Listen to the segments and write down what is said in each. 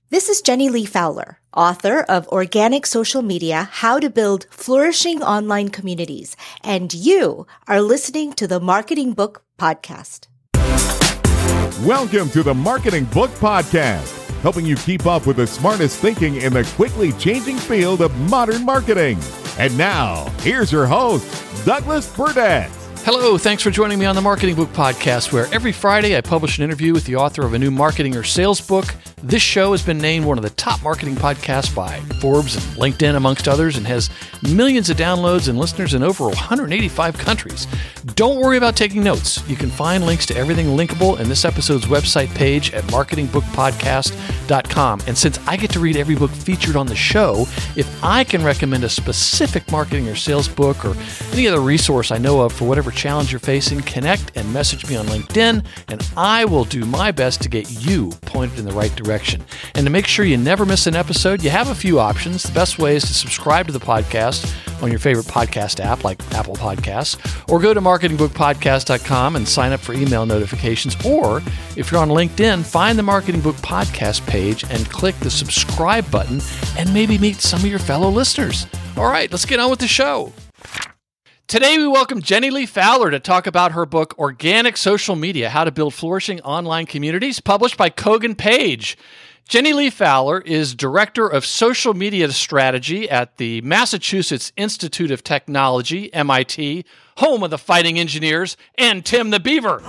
This is Jenny Lee Fowler, author of Organic Social Media, How to Build Flourishing Online Communities, and you are listening to the Marketing Book Podcast. Welcome to the Marketing Book Podcast, helping you keep up with the smartest thinking in the quickly changing field of modern marketing. And now, here's your host, Douglas Burdett. Hello, thanks for joining me on the Marketing Book Podcast, where every Friday I publish an interview with the author of a new marketing or sales book. This show has been named one of the top marketing podcasts by Forbes and LinkedIn, amongst others, and has millions of downloads and listeners in over 185 countries. Don't worry about taking notes. You can find links to everything linkable in this episode's website page at marketingbookpodcast.com. And since I get to read every book featured on the show, if I can recommend a specific marketing or sales book or any other resource I know of for whatever challenge you're facing, connect and message me on LinkedIn, and I will do my best to get you pointed in the right direction. And to make sure you never miss an episode, you have a few options. The best way is to subscribe to the podcast on your favorite podcast app like Apple Podcasts, or go to marketingbookpodcast.com and sign up for email notifications. Or if you're on LinkedIn, find the Marketing Book Podcast page and click the subscribe button and maybe meet some of your fellow listeners. All right, let's get on with the show. Today, we welcome Jenny Lee Fowler to talk about her book, Organic Social Media, How to Build Flourishing Online Communities, published by Kogan Page. Jenny Lee Fowler is Director of Social Media Strategy at the Massachusetts Institute of Technology, MIT, home of the Fighting Engineers, and Tim the Beaver.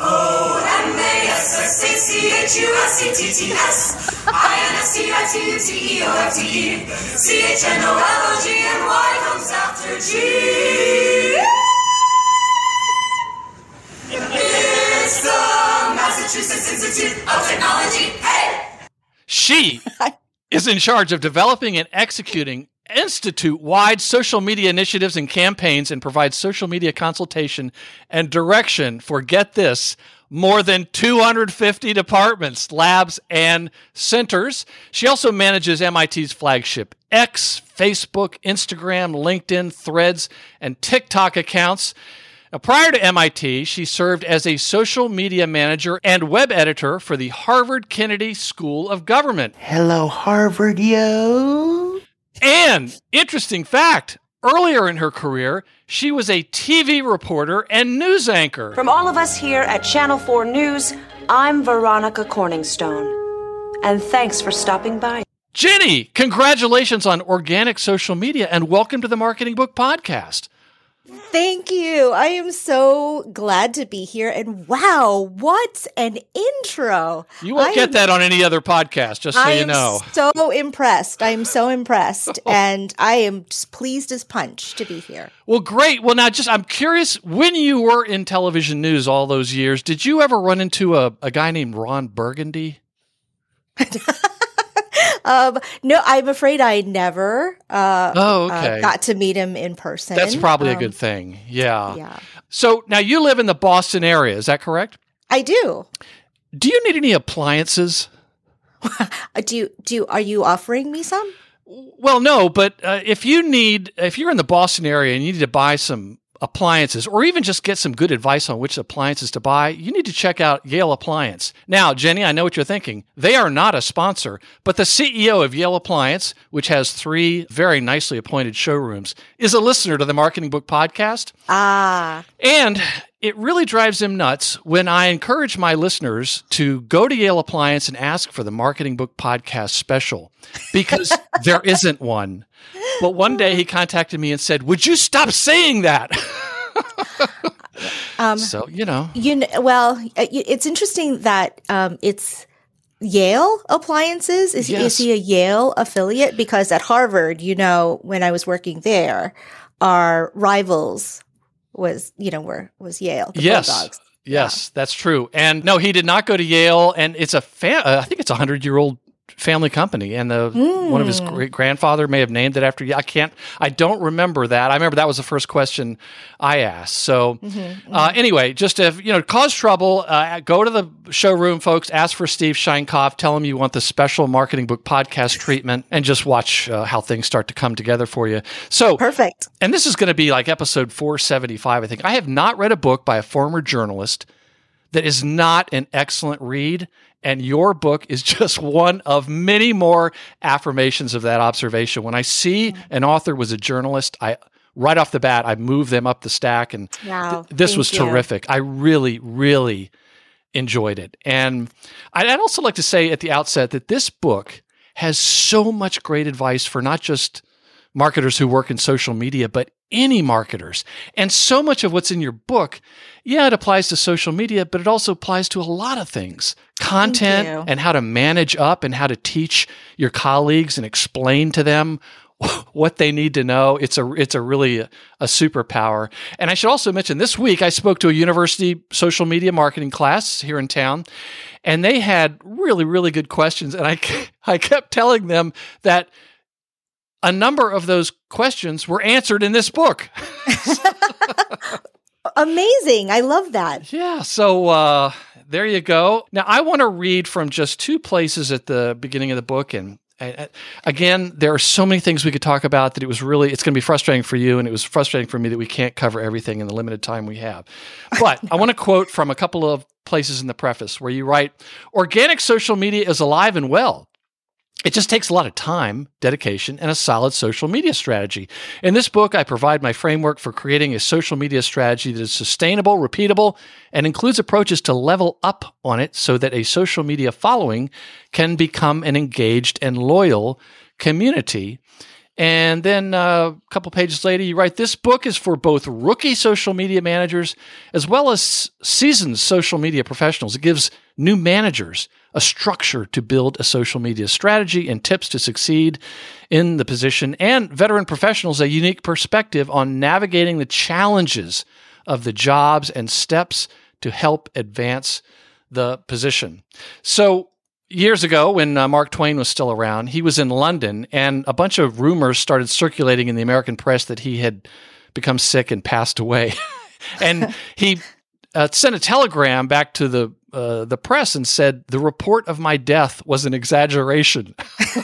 O-M-A-S-S-A-C-H-U-S-E-T-T-S-I-N-S-T-I-T-U-T-E-C-H-N-O-L-O-G-N-Y comes after G. It's the Massachusetts Institute of Technology. Hey! She is in charge of developing and executing institute-wide social media initiatives and campaigns, and provides social media consultation and direction for, get this, more than 250 departments, labs, and centers. She also manages MIT's flagship X, Facebook, Instagram, LinkedIn, Threads, and TikTok accounts. Now, prior to MIT, she served as a social media manager and web editor for the Harvard Kennedy School of Government. Hello, Harvard, yo. And, interesting fact, earlier in her career, she was a TV reporter and news anchor. From all of us here at Channel 4 News, I'm Veronica Corningstone. And thanks for stopping by. Jenny, congratulations on Organic Social Media, and welcome to the Marketing Book Podcast. Thank you. I am so glad to be here. And wow, what an intro. You won't get that on any other podcast, just so you know. I'm so impressed. I'm so impressed. And I am just pleased as punch to be here. Well, great. Well, now, I'm curious, when you were in television news all those years, did you ever run into a guy named Ron Burgundy? No, I'm afraid I never got to meet him in person. That's probably a good thing. Yeah. Yeah. So now you live in the Boston area, is that correct? I do. Do you need any appliances? Are you offering me some? Well, no, but if you're in the Boston area and you need to buy some appliances, or even just get some good advice on which appliances to buy, you need to check out Yale Appliance. Now, Jenny, I know what you're thinking. They are not a sponsor, but the CEO of Yale Appliance, which has 3 very nicely appointed showrooms, is a listener to the Marketing Book Podcast. And it really drives him nuts when I encourage my listeners to go to Yale Appliance and ask for the Marketing Book Podcast special, because there isn't one. But one day he contacted me and said, "Would you stop saying that?" So, Well, it's interesting that it's Yale Appliances. Is he a Yale affiliate? Because at Harvard, when I was working there, our rivals was Yale. The Bulldogs. Yes, that's true. And no, he did not go to Yale. And it's I think it's a 100-year-old family company, and one of his great grandfather may have named it after you. I don't remember that. I remember that was the first question I asked. So anyway, just to cause trouble, go to the showroom, folks. Ask for Steve Scheinkoff. Tell him you want the special Marketing Book Podcast treatment, and just watch how things start to come together for you. So perfect. And this is going to be like episode 475. I think I have not read a book by a former journalist that is not an excellent read. And your book is just one of many more affirmations of that observation. When I see an author was a journalist, right off the bat, I move them up the stack. And wow, this was terrific. I really, really enjoyed it. And I'd also like to say at the outset that this book has so much great advice for not just marketers who work in social media, but any marketers. And so much of what's in your book, it applies to social media, but it also applies to a lot of things. Content and how to manage up and how to teach your colleagues and explain to them what they need to know. It's really a superpower. And I should also mention this week I spoke to a university social media marketing class here in town, and they had really, really good questions. And I kept telling them that a number of those questions were answered in this book. Amazing. I love that. Yeah. So there you go. Now, I want to read from just two places at the beginning of the book. And again, there are so many things we could talk about that it's going to be frustrating for you, and it was frustrating for me that we can't cover everything in the limited time we have. But I want to quote from a couple of places in the preface where you write, "Organic social media is alive and well. It just takes a lot of time, dedication, and a solid social media strategy. In this book, I provide my framework for creating a social media strategy that is sustainable, repeatable, and includes approaches to level up on it so that a social media following can become an engaged and loyal community." And then a couple pages later, you write, "This book is for both rookie social media managers as well as seasoned social media professionals. It gives new managers a structure to build a social media strategy and tips to succeed in the position, and veteran professionals a unique perspective on navigating the challenges of the jobs and steps to help advance the position." So years ago, when Mark Twain was still around, he was in London, and a bunch of rumors started circulating in the American press that he had become sick and passed away. And he sent a telegram back to the press and said, "The report of my death was an exaggeration."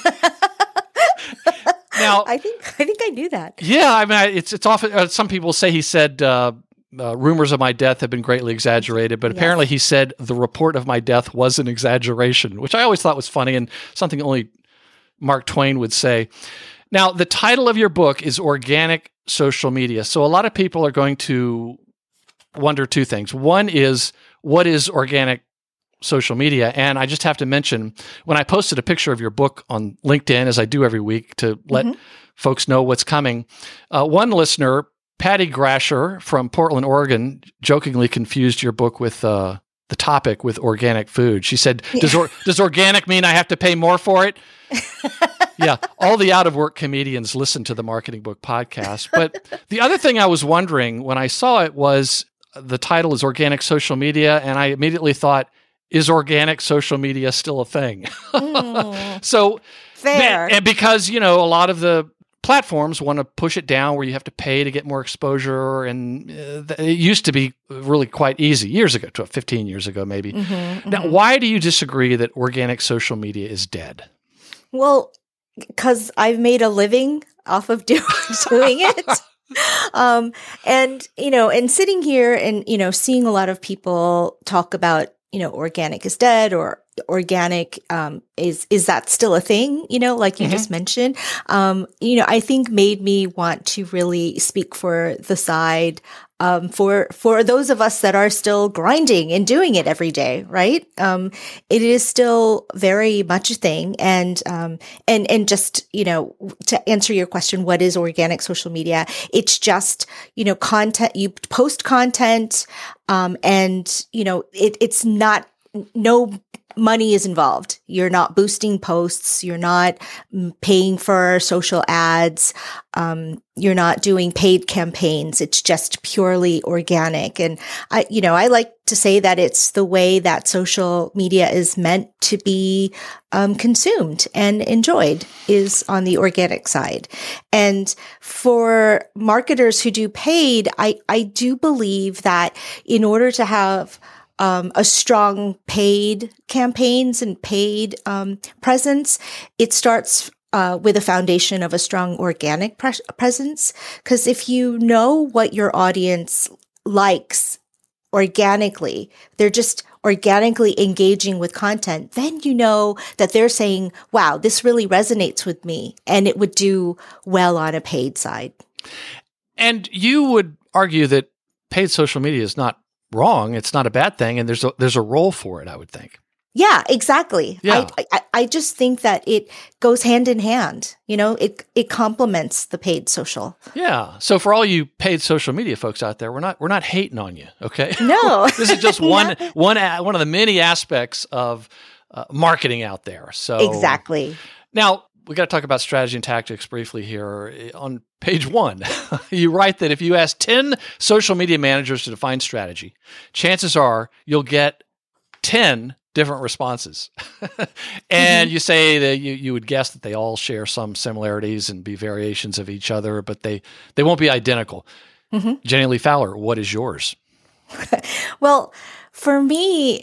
Now, I think I knew that. Yeah, I mean, it's often some people say he said rumors of my death have been greatly exaggerated, but apparently he said the report of my death was an exaggeration, which I always thought was funny and something only Mark Twain would say. Now, the title of your book is Organic Social Media. So a lot of people are going to wonder two things. One is, what is organic social media? And I just have to mention, when I posted a picture of your book on LinkedIn, as I do every week to let folks know what's coming, one listener, Patty Grasher from Portland, Oregon, jokingly confused your book with the topic with organic food. She said, does organic mean I have to pay more for it? Yeah, all the out-of-work comedians listen to the Marketing Book podcast. But the other thing I was wondering when I saw it was the title is Organic Social Media, and I immediately thought, is organic social media still a thing? So, fair. And because, a lot of the platforms want to push it down where you have to pay to get more exposure, and it used to be really quite easy years ago, 15 years ago maybe. Now, why do you disagree that organic social media is dead? Well, because I've made a living off of doing it. And sitting here and, seeing a lot of people talk about, organic is dead, or organic, is that still a thing? Like you just mentioned, I think made me want to really speak for the side, for those of us that are still grinding and doing it every day, right? It is still very much a thing. And just, to answer your question, what is organic social media? It's just, content, you post content, and, it's not, no money is involved. You're not boosting posts. You're not paying for social ads. You're not doing paid campaigns. It's just purely organic. And I like to say that it's the way that social media is meant to be consumed and enjoyed, is on the organic side. And for marketers who do paid, I do believe that in order to have a strong paid campaigns and paid presence, it starts with a foundation of a strong organic presence. Because if you know what your audience likes organically, they're just organically engaging with content, then you know that they're saying, wow, this really resonates with me, and it would do well on a paid side. And you would argue that paid social media is not wrong. It's not a bad thing. And there's a role for it, I would think. Yeah, exactly. Yeah. I just think that it goes hand in hand. It complements the paid social. Yeah. So for all you paid social media folks out there, we're not hating on you. Okay. No, this is just one of the many aspects of marketing out there. So exactly. Now we got to talk about strategy and tactics briefly here. On page 1, you write that if you ask 10 social media managers to define strategy, chances are you'll get 10 different responses. And you say that you would guess that they all share some similarities and be variations of each other, but they won't be identical. Jenny Lee Fowler, what is yours? Well, for me,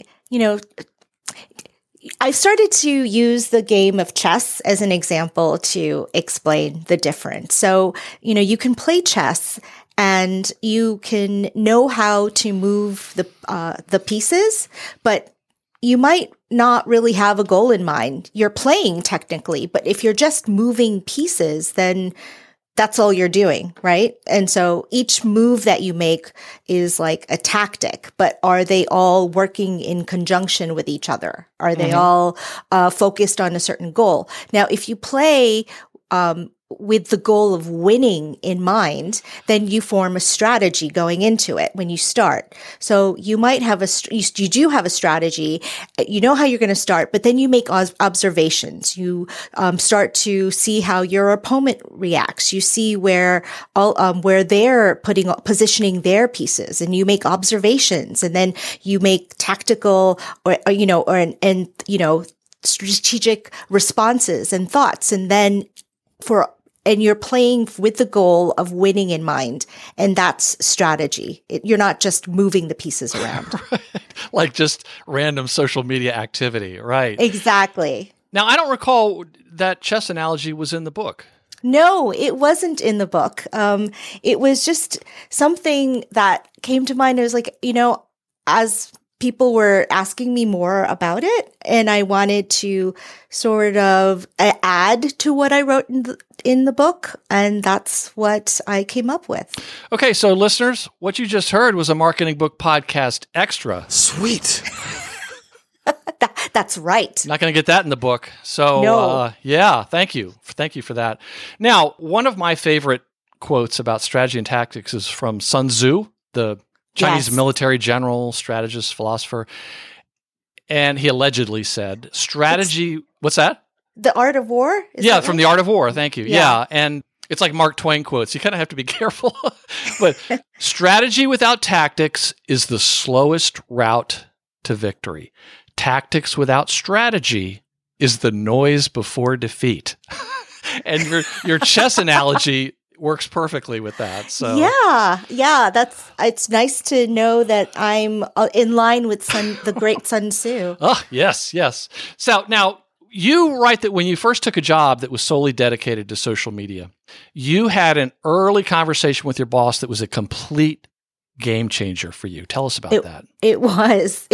I've started to use the game of chess as an example to explain the difference. So, you can play chess and you can know how to move the pieces, but you might not really have a goal in mind. You're playing technically, but if you're just moving pieces, then that's all you're doing, right? And so each move that you make is like a tactic, but are they all working in conjunction with each other? Are they all focused on a certain goal? Now, if you play with the goal of winning in mind, then you form a strategy going into it when you start. So you might have you do have a strategy, you know how you're going to start, but then you make observations. You start to see how your opponent reacts. You see where they're positioning their pieces, and you make observations, and then you make tactical and strategic responses and thoughts, and then and you're playing with the goal of winning in mind. And that's strategy. You're not just moving the pieces around. Right. Like just random social media activity. Right. Exactly. Now, I don't recall that chess analogy was in the book. No, it wasn't in the book. It was just something that came to mind. It was like, as people were asking me more about it, and I wanted to sort of add to what I wrote in the book, and that's what I came up with. Okay, so listeners, what you just heard was a Marketing Book Podcast Extra. Sweet. That's right. Not going to get that in the book. So, no. Yeah, thank you. Thank you for that. Now, one of my favorite quotes about strategy and tactics is from Sun Tzu, the Chinese military general, strategist, philosopher. And he allegedly said, strategy, what's that? The Art of War? Yeah, from The Art of War. Thank you. Yeah. And it's like Mark Twain quotes. You kind of have to be careful. But strategy without tactics is the slowest route to victory. Tactics without strategy is the noise before defeat. And your chess analogy works perfectly with that. So yeah, it's nice to know that I'm in line with the great Sun Tzu. Oh, yes. So now you write that when you first took a job that was solely dedicated to social media, you had an early conversation with your boss that was a complete game changer for you. Tell us about that. It was.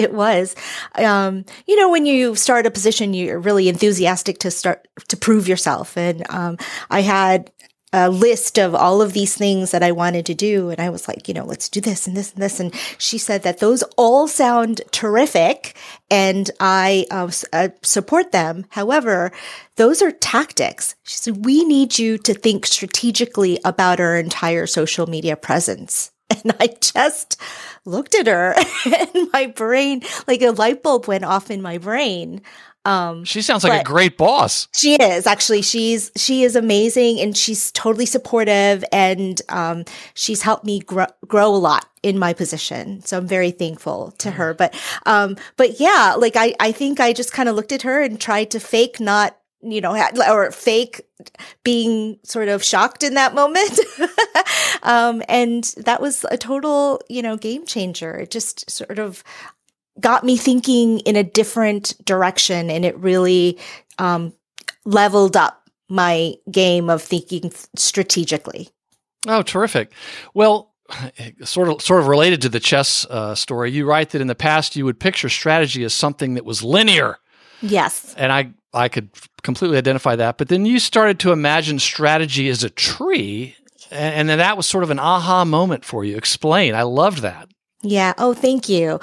When you start a position, you're really enthusiastic to prove yourself. And I had a list of all of these things that I wanted to do. And I was like, let's do this and this and this. And she said that those all sound terrific and I support them. However, those are tactics. She said, we need you to think strategically about our entire social media presence. And I just looked at her and my brain, like a light bulb went off in my brain. She sounds like a great boss. She is actually. She is amazing, and she's totally supportive, and she's helped me grow a lot in my position. So I'm very thankful to her. But yeah, like I think I just kind of looked at her and tried to fake not, or fake being sort of shocked in that moment. And that was a total, game changer. It just sort of got me thinking in a different direction, and it really leveled up my game of thinking strategically. Oh, terrific. Well, sort of related to the chess story. You write that in the past you would picture strategy as something that was linear. Yes. And I could completely identify that. But then you started to imagine strategy as a tree, and then that was sort of an aha moment for you. Explain. I loved that. Yeah. Oh, thank you.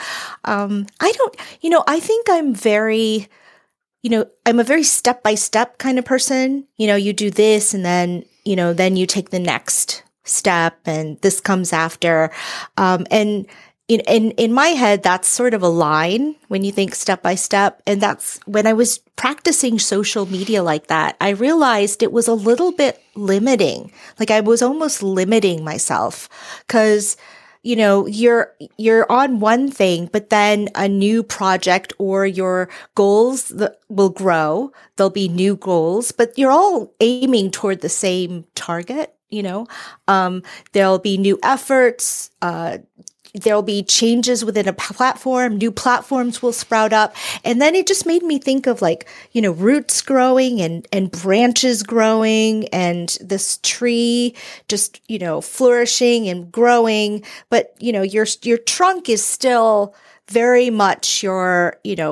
I think I'm I'm a very step-by-step kind of person. You do this and then you take the next step and this comes after. And in my head, that's sort of a line when you think step by step. And that's when I was practicing social media like that, I realized it was a little bit limiting. Like I was almost limiting myself because you're on one thing, but then a new project or your goals will grow. There'll be new goals, but you're all aiming toward the same target. There'll be new efforts. There'll be changes within a platform. New platforms will sprout up. And then it just made me think of roots growing and branches growing and this tree just, flourishing and growing. But, your trunk is still very much your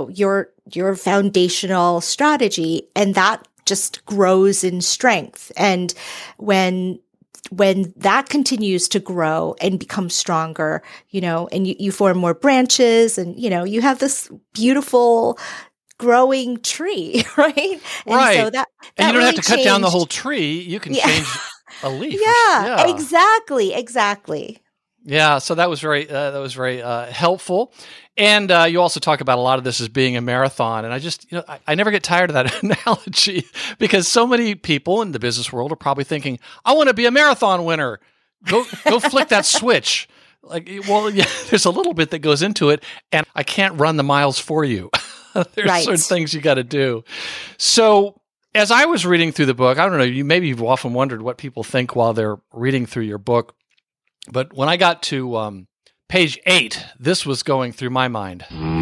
foundational strategy. And that just grows in strength. And when that continues to grow and become stronger, and you form more branches and, you have this beautiful growing tree, right? Right. And so that and you don't really have to cut down the whole tree. You can change a leaf. Yeah, exactly. Yeah. So that was very helpful. And you also talk about a lot of this as being a marathon. And I just, I never get tired of that analogy because so many people in the business world are probably thinking, I want to be a marathon winner. Go flick that switch. There's a little bit that goes into it and I can't run the miles for you. There's certain things you got to do. So as I was reading through the book, I don't know, you've often wondered what people think while they're reading through your book. But when I got to page 8, this was going through my mind.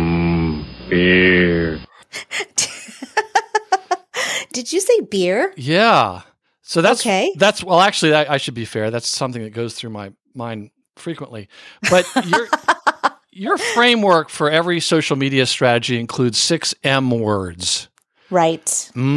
Beer. Did you say beer? Yeah. So that's okay. Well, actually, I should be fair. That's something that goes through my mind frequently. But your framework for every social media strategy includes 6 M words. Right.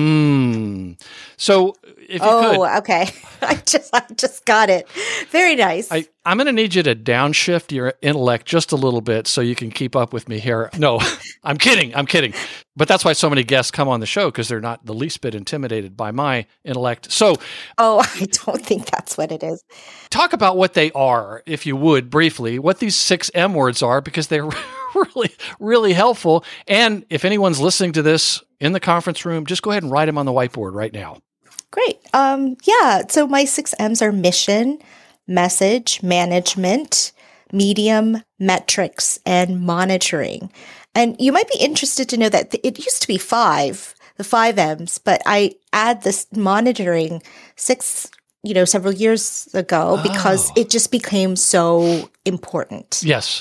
So if you could. Oh, okay. I just got it. Very nice. I'm going to need you to downshift your intellect just a little bit so you can keep up with me here. No, I'm kidding. But that's why so many guests come on the show because they're not the least bit intimidated by my intellect. So, I don't think that's what it is. Talk about what they are, if you would, briefly, what these 6 M words are, because they're really, really helpful. And if anyone's listening to this in the conference room, just go ahead and write them on the whiteboard right now. Great. So my 6 M's are mission, message, management, medium, metrics, and monitoring. And you might be interested to know that it used to be 5, the 5 M's, but I add this monitoring 6, several years ago because it just became so important. Yes.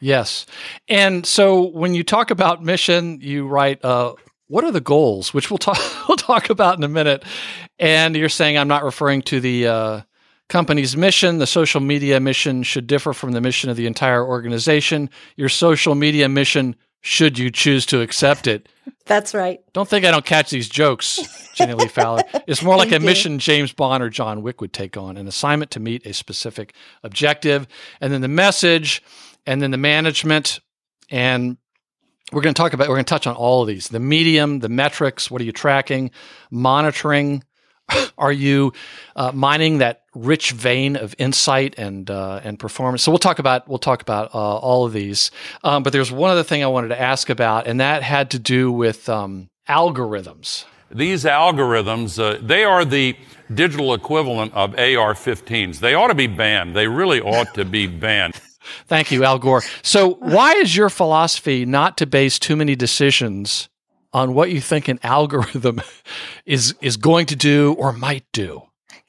And so when you talk about mission, you write, what are the goals, which we'll talk about in a minute. And you're saying I'm not referring to the company's mission. The social media mission should differ from the mission of the entire organization. Your social media mission, should you choose to accept it. That's right. Don't think I don't catch these jokes, Jenny Lee Fowler. It's more like a mission James Bond or John Wick would take on, an assignment to meet a specific objective, and then the message, and then the management, and we're going to touch on all of these. The medium, the metrics, what are you tracking? Monitoring, are you mining that rich vein of insight and performance? So we'll talk about all of these. But there's one other thing I wanted to ask about, and that had to do with algorithms. These algorithms, they are the digital equivalent of AR-15s. They ought to be banned. They really ought to be banned. Thank you, Al Gore. So why is your philosophy not to base too many decisions on what you think an algorithm is going to do or might do?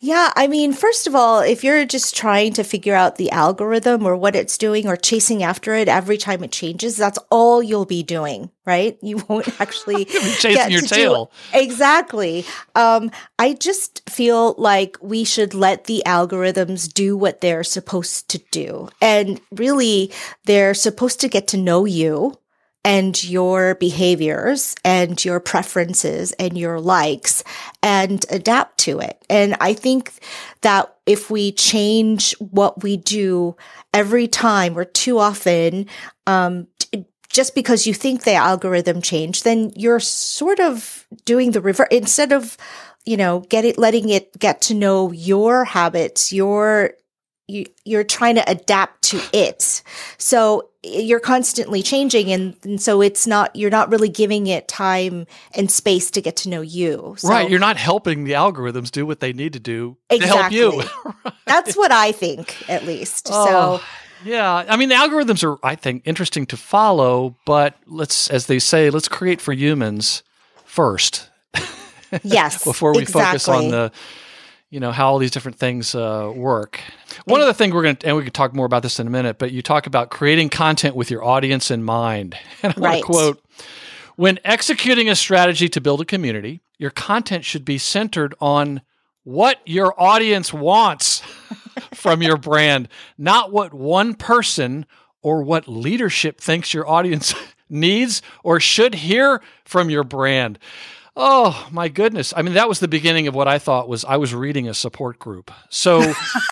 Yeah, I mean, first of all, if you're just trying to figure out the algorithm or what it's doing or chasing after it every time it changes, that's all you'll be doing, right? You won't actually chasing your tail. Exactly. I just feel like we should let the algorithms do what they're supposed to do. And really, they're supposed to get to know you and your behaviors and your preferences and your likes and adapt to it. And I think that if we change what we do every time or too often, just because you think the algorithm changed, then you're sort of doing the reverse instead of, letting it get to know your habits, you're trying to adapt to it. So you're constantly changing. And so you're not really giving it time and space to get to know you. So, right. You're not helping the algorithms do what they need to do exactly. to help you. Right. That's what I think, at least. Oh, yeah. I mean, the algorithms are, I think, interesting to follow, but as they say, let's create for humans first. Yes. Before we focus on how all these different things work. One other thing and we could talk more about this in a minute, but you talk about creating content with your audience in mind. And I want to quote, when executing a strategy to build a community, your content should be centered on what your audience wants from your brand, not what one person or what leadership thinks your audience needs or should hear from your brand. Oh my goodness. I mean, that was the beginning of what I thought I was reading a support group. So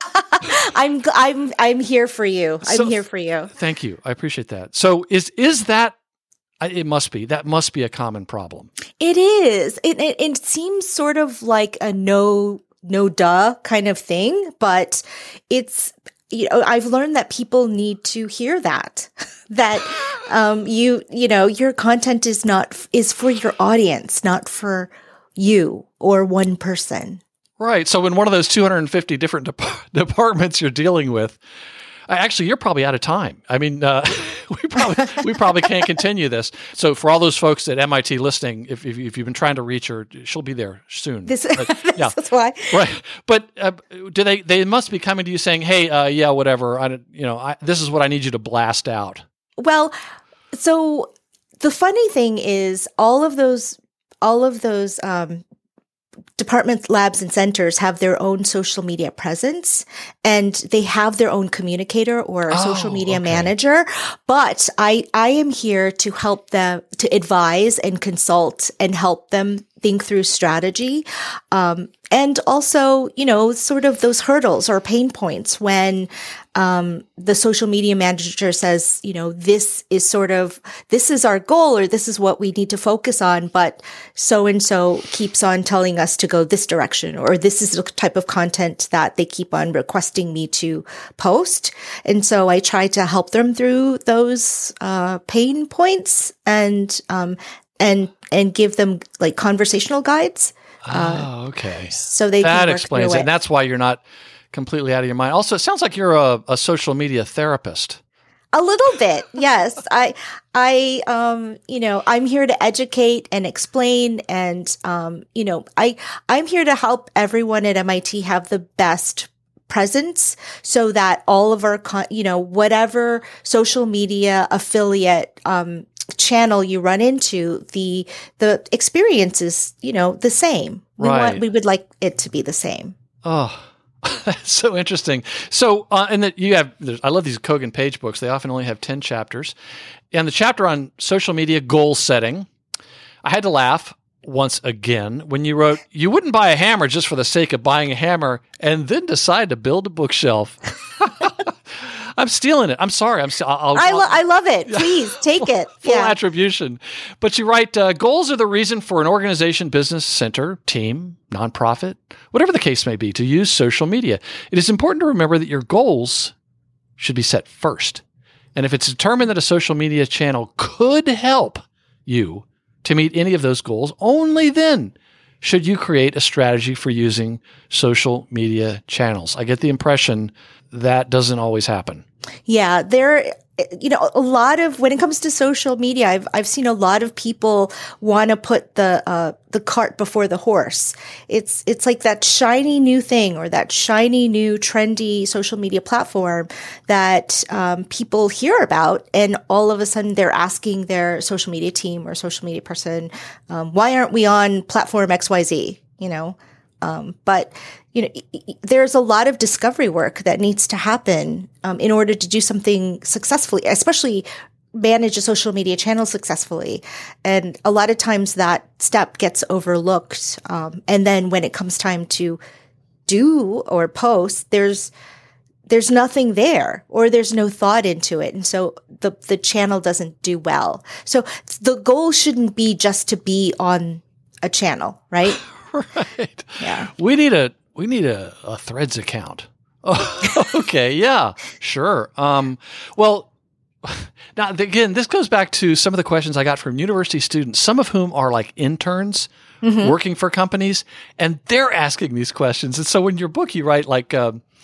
I'm here for you. I'm here for you. Thank you. I appreciate that. So is that, it must be a common problem. It is. It seems sort of like a no duh kind of thing, but it's, I've learned that people need to hear that your content is for your audience, not for you or one person. Right. So in one of those 250 different departments you're dealing with, actually, you're probably out of time. I mean, we probably can't continue this. So for all those folks at MIT listening, if you've been trying to reach her, she'll be there soon. That's why. Right. But do they must be coming to you saying, "Hey, whatever. This is what I need you to blast out." Well, so the funny thing is, all of those departments, labs, and centers have their own social media presence, and they have their own communicator or a social media manager. But I am here to help them, to advise and consult and help them think through strategy. And also, sort of those hurdles or pain points when the social media manager says, this is our goal, or this is what we need to focus on, but so-and-so keeps on telling us to go this direction, or this is the type of content that they keep on requesting me to post. And so I try to help them through those pain points and give them like conversational guides. Okay. So they that can work explains through it. And that's why you're not completely out of your mind. Also, it sounds like you're a social media therapist. A little bit, yes. I'm here to educate and explain, and I'm here to help everyone at MIT have the best presence, so that all of our, whatever social media affiliate channel you run into, the experience is, the same. We would like it to be the same. Oh, that's so interesting. So, and that you have, I love these Kogan Page books. They often only have 10 chapters. And the chapter on social media goal setting, I had to laugh once again when you wrote, you wouldn't buy a hammer just for the sake of buying a hammer and then decide to build a bookshelf. I'm stealing it. I'm sorry. I love it. Please take it. Full attribution. But you write, goals are the reason for an organization, business, center, team, nonprofit, whatever the case may be, to use social media. It is important to remember that your goals should be set first. And if it's determined that a social media channel could help you to meet any of those goals, only then should you create a strategy for using social media channels. I get the impression that doesn't always happen. Yeah, a lot of, when it comes to social media, I've seen a lot of people want to put the cart before the horse. It's like that shiny new thing or that shiny new trendy social media platform that people hear about, and all of a sudden they're asking their social media team or social media person, why aren't we on platform XYZ? But there's a lot of discovery work that needs to happen in order to do something successfully, especially manage a social media channel successfully. And a lot of times that step gets overlooked. And then when it comes time to do or post, there's nothing there, or there's no thought into it. And so the channel doesn't do well. So the goal shouldn't be just to be on a channel, right? Right. Yeah. We need a Threads account. Oh, okay. Yeah, sure. Well, now again, this goes back to some of the questions I got from university students, some of whom are like interns working for companies, and they're asking these questions. And so in your book, you write like,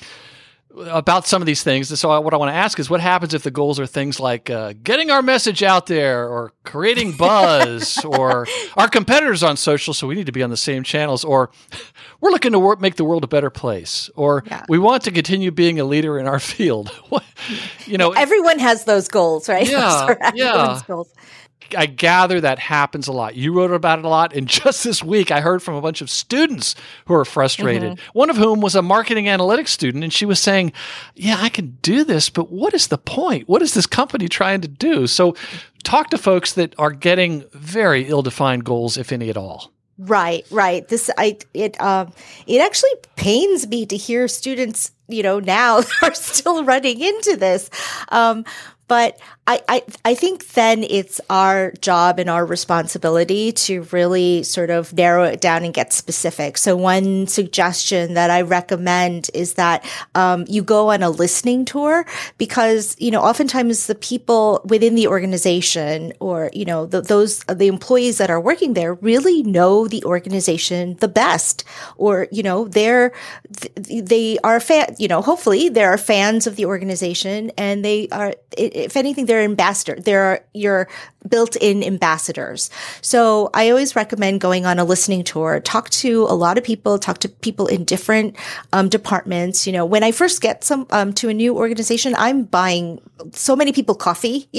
about some of these things. So what I want to ask is, what happens if the goals are things like getting our message out there, or creating buzz, or our competitors on social, so we need to be on the same channels, or we're looking to make the world a better place, or we want to continue being a leader in our field. Everyone has those goals, right? Yeah. Goals. I gather that happens a lot. You wrote about it a lot. And just this week, I heard from a bunch of students who are frustrated, one of whom was a marketing analytics student. And she was saying, yeah, I can do this, but what is the point? What is this company trying to do? So talk to folks that are getting very ill-defined goals, if any at all. Right. It actually pains me to hear students, now are still running into this. But I think then it's our job and our responsibility to really sort of narrow it down and get specific. So one suggestion that I recommend is that you go on a listening tour, because, oftentimes the people within the organization, or, the employees that are working there really know the organization the best, or, they are hopefully they are fans of the organization, and they are, if anything, they're ambassador. They're your built-in ambassadors. So I always recommend going on a listening tour, talk to a lot of people, talk to people in different departments. When I first get to a new organization, I'm buying so many people coffee.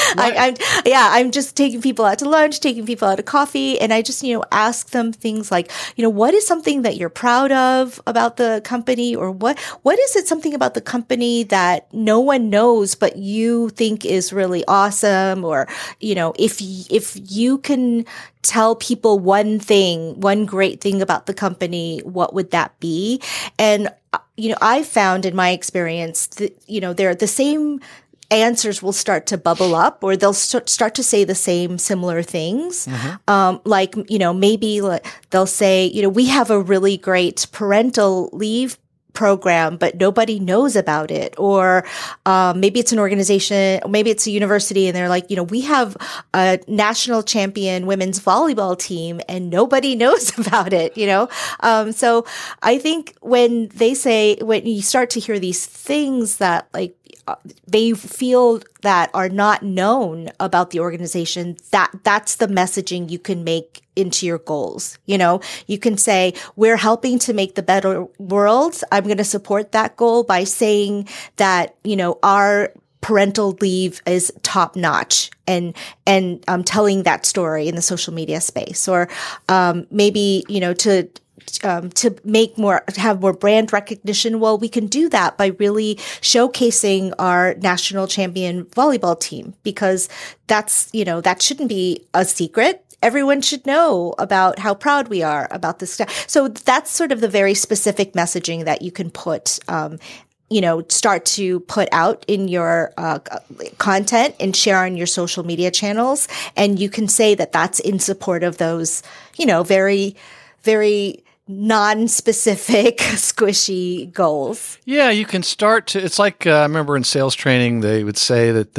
I'm just taking people out to lunch, taking people out to coffee, and I just ask them things like, what is something that you're proud of about the company, or what is it something about the company that no one knows but you think is really awesome, or if you can tell people one great thing about the company, what would that be? And I found in my experience that they're the same answers will start to bubble up, or they'll start to say the same similar things. Maybe they'll say, we have a really great parental leave program, but nobody knows about it. Or maybe it's an organization, or maybe it's a university, and they're like, we have a national champion women's volleyball team and nobody knows about it, So I think when you start to hear these things that they feel that are not known about the organization, that's the messaging you can make into your goals. You can say, we're helping to make the better world. I'm going to support that goal by saying that, our parental leave is top notch, and telling that story in the social media space, or maybe, to have more brand recognition. Well, we can do that by really showcasing our national champion volleyball team, because that's, that shouldn't be a secret. Everyone should know about how proud we are about this stuff. So that's sort of the very specific messaging that you can put, start to put out in your content and share on your social media channels. And you can say that that's in support of those, very, very non-specific, squishy goals. Yeah, you can start to, it's like, I remember in sales training, they would say that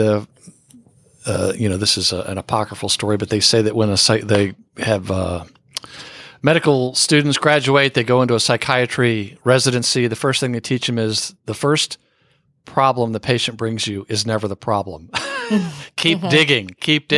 this is an apocryphal story, but they say that when they have medical students graduate, they go into a psychiatry residency. The first thing they teach them is the first problem the patient brings you is never the problem. Keep digging.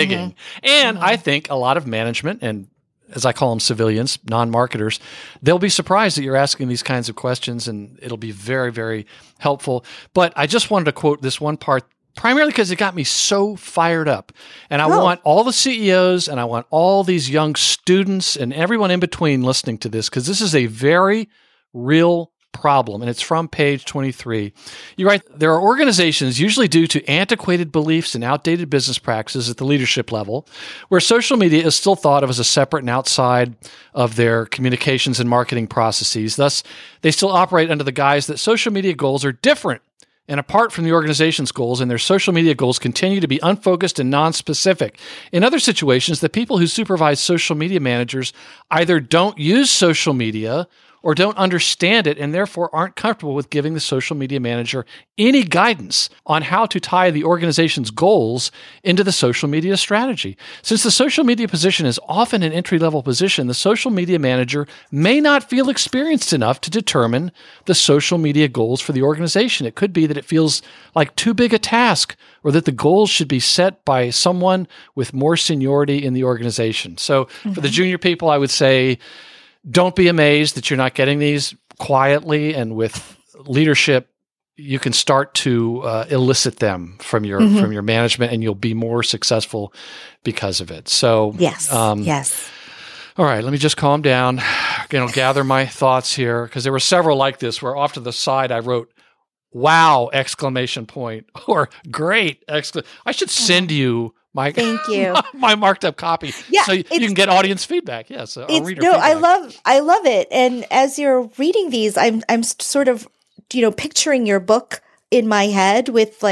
And I think a lot of management, and as I call them civilians, non-marketers, they'll be surprised that you're asking these kinds of questions, and it'll be very, very helpful. But I just wanted to quote this one part, primarily because it got me so fired up. And I want all the CEOs and I want all these young students and everyone in between listening to this, because this is a very real problem. And it's from page 23. You write, there are organizations, usually due to antiquated beliefs and outdated business practices at the leadership level, where social media is still thought of as a separate and outside of their communications and marketing processes. Thus, they still operate under the guise that social media goals are different and apart from the organization's goals, and their social media goals continue to be unfocused and non-specific. In other situations, the people who supervise social media managers either don't use social media or don't understand it and therefore aren't comfortable with giving the social media manager any guidance on how to tie the organization's goals into the social media strategy. Since the social media position is often an entry-level position, the social media manager may not feel experienced enough to determine the social media goals for the organization. It could be that it feels like too big a task, or that the goals should be set by someone with more seniority in the organization. So for the junior people, I would say, don't be amazed that you're not getting these quietly, and with leadership, you can start to elicit them from your management, and you'll be more successful because of it. So yes. All right, let me just calm down. Gather my thoughts here, because there were several like this where off to the side I wrote, "Wow!" exclamation point, or "Great!" I should send you thank you. my marked up copy, so you can get audience feedback. Yes, reader feedback. I love it. And as you're reading these, I'm sort of picturing your book in my head with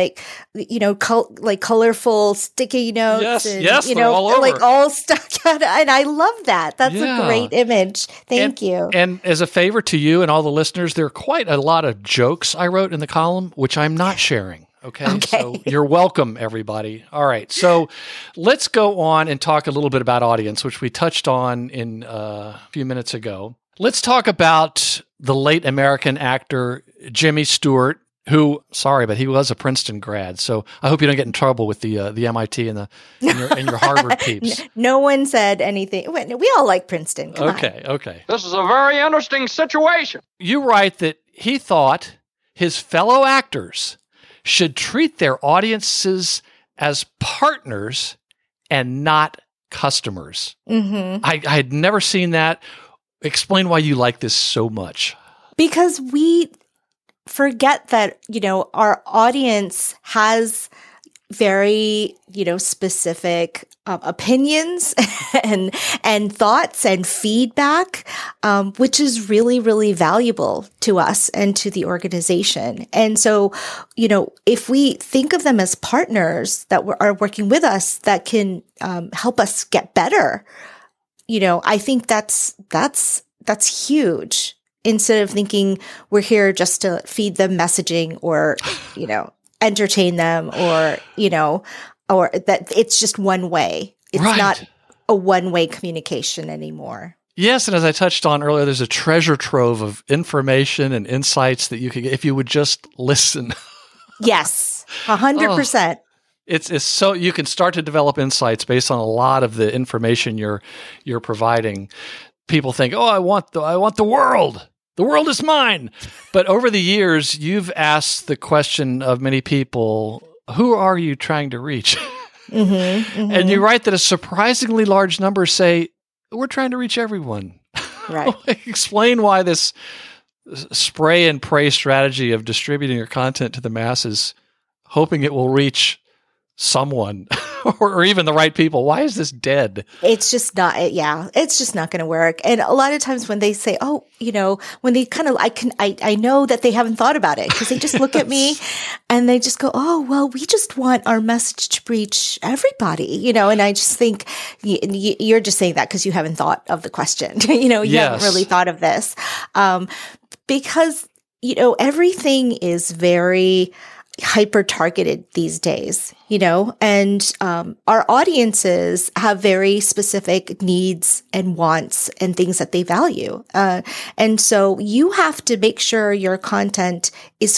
colorful sticky notes. Yes, they're all over. All stuck out. And I love that. That's a great image. Thank you. And as a favor to you and all the listeners, there are quite a lot of jokes I wrote in the column, which I'm not sharing. Okay, so you're welcome, everybody. All right, so let's go on and talk a little bit about audience, which we touched on in a few minutes ago. Let's talk about the late American actor Jimmy Stewart, who, sorry, but he was a Princeton grad. So I hope you don't get in trouble with the MIT and your Harvard peeps. No one said anything. We all like Princeton. Come on. Okay. This is a very interesting situation. You write that he thought his fellow actors should treat their audiences as partners and not customers. I had never seen that. Explain why you like this so much. Because we forget that, our audience has very, specific opinions and thoughts and feedback, which is really, really valuable to us and to the organization. And so, if we think of them as partners that are working with us, that can help us get better, I think that's huge. Instead of thinking we're here just to feed them messaging or, entertain them or that it's just one way. It's not a one-way communication anymore. Yes, and as I touched on earlier, there's a treasure trove of information and insights that you could get if you would just listen. Yes, 100%. It's so you can start to develop insights based on a lot of the information you're providing. People think, "Oh, I want the world. The world is mine." But over the years, you've asked the question of many people, "Who are you trying to reach?" And you write that a surprisingly large number say, "We're trying to reach everyone." Right. Explain why this spray and pray strategy of distributing your content to the masses, hoping it will reach someone or even the right people. Why is this dead? It's just not, it's just not going to work. And a lot of times when they say, "Oh, when they kind of, I know that they haven't thought about it," because they just look at me and they just go, "Oh, well, we just want our message to reach everybody," and I just think you're just saying that because you haven't thought of the question. You haven't really thought of this. Because, everything is very, hyper targeted these days, and our audiences have very specific needs and wants and things that they value. And so you have to make sure your content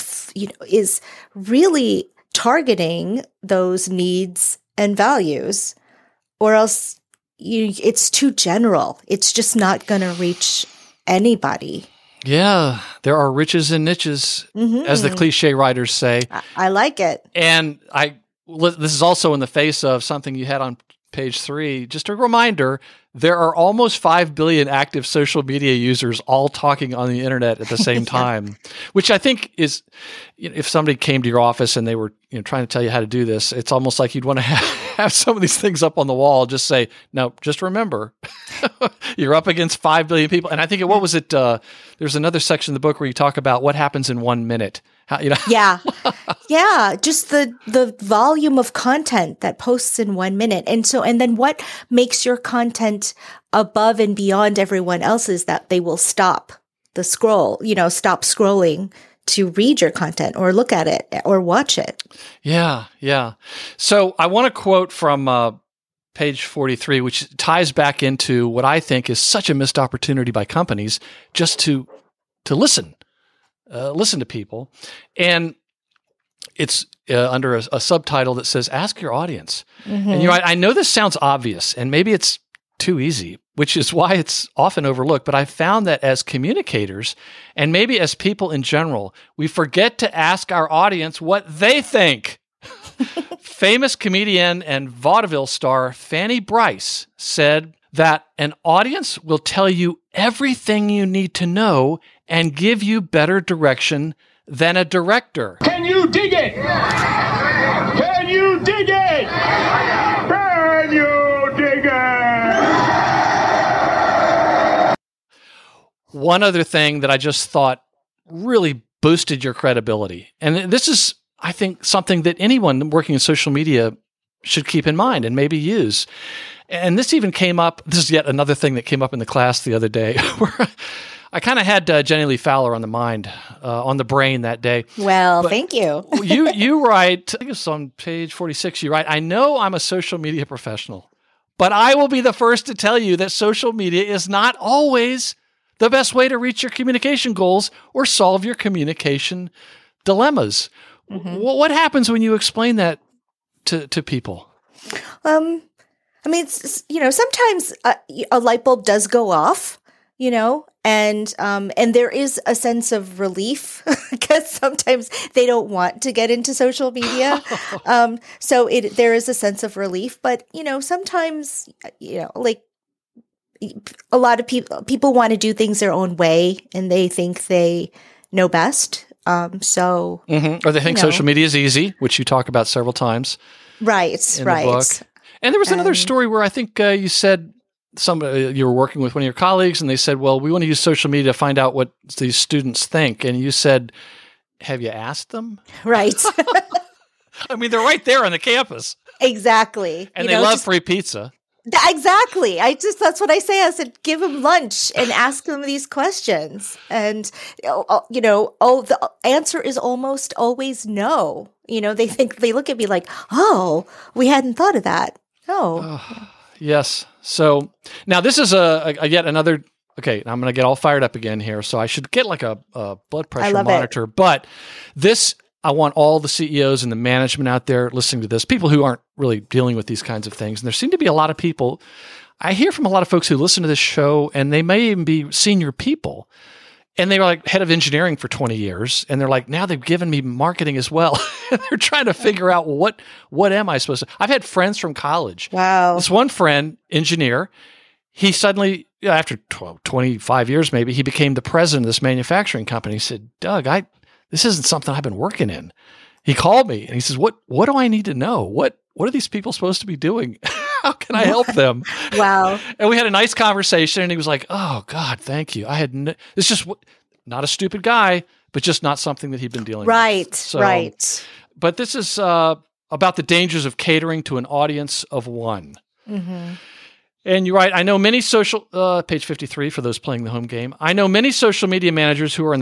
is really targeting those needs and values, or else it's too general. It's just not going to reach anybody. Yeah, there are riches and niches, as the cliche writers say. I like it. And this is also in the face of something you had on page 3. Just a reminder, there are almost 5 billion active social media users all talking on the internet at the same time, which I think is, if somebody came to your office and they were trying to tell you how to do this, it's almost like you'd want to have some of these things up on the wall. Just say, no, just remember, you're up against 5 billion people. And I think, what was it? There's another section of the book where you talk about what happens in 1 minute. Yeah. Just the volume of content that posts in 1 minute. And then what makes your content above and beyond everyone else's, that they will stop the scroll, stop scrolling to read your content or look at it or watch it. Yeah. So I want to quote from page 43, which ties back into what I think is such a missed opportunity by companies just to listen to people. And it's under a subtitle that says, Ask Your Audience. And I know this sounds obvious, and maybe it's too easy, which is why it's often overlooked. But I found that as communicators, and maybe as people in general, we forget to ask our audience what they think. Famous comedian and vaudeville star Fanny Brice said that an audience will tell you everything you need to know and give you better direction than a director. Can you dig it? Can you dig it? Can you dig it? One other thing that I just thought really boosted your credibility, and this is, I think, something that anyone working in social media should keep in mind and maybe use. And this even came up, this is yet another thing that came up in the class the other day, where I kind of had Jenny Lee Fowler on the mind, on the brain that day. Well, thank you. you write, I think it's on page 46, you write, I know I'm a social media professional, but I will be the first to tell you that social media is not always the best way to reach your communication goals or solve your communication dilemmas. What happens when you explain that to people? I mean, sometimes a light bulb does go off, and there is a sense of relief because sometimes they don't want to get into social media. So there is a sense of relief, but sometimes, like a lot of people want to do things their own way and they think they know best. Or they think social media is easy, which you talk about several times. Right. In the book. And there was another story where I think you said you were working with one of your colleagues and they said, well, we want to use social media to find out what these students think. And you said, have you asked them? Right. I mean, they're right there on the campus. Exactly. And they love free pizza. Exactly. That's what I say. I said, give them lunch and ask them these questions. And, the answer is almost always no. They look at me like, oh, we hadn't thought of that. Oh. Yes. So now this is yet another, okay, I'm going to get all fired up again here. So I should get like a blood pressure monitor. But this, I want all the CEOs and the management out there listening to this, people who aren't really dealing with these kinds of things. And there seem to be a lot of people, I hear from a lot of folks who listen to this show, and they may even be senior people. And they were like head of engineering for 20 years. And they're like, now they've given me marketing as well. They're trying to figure out what am I supposed to, I've had friends from college. Wow. This one friend, engineer, he suddenly, after 25 years maybe, he became the president of this manufacturing company. He said, Doug, this isn't something I've been working in. He called me and he says, what do I need to know? What are these people supposed to be doing? How can I help them? Wow. And we had a nice conversation and he was like, oh God, thank you. It's just not a stupid guy, but just not something that he'd been dealing with. Right. But this is about the dangers of catering to an audience of one. Mm-hmm. And you're right. I know many page 53 for those playing the home game. I know many social media managers who are in the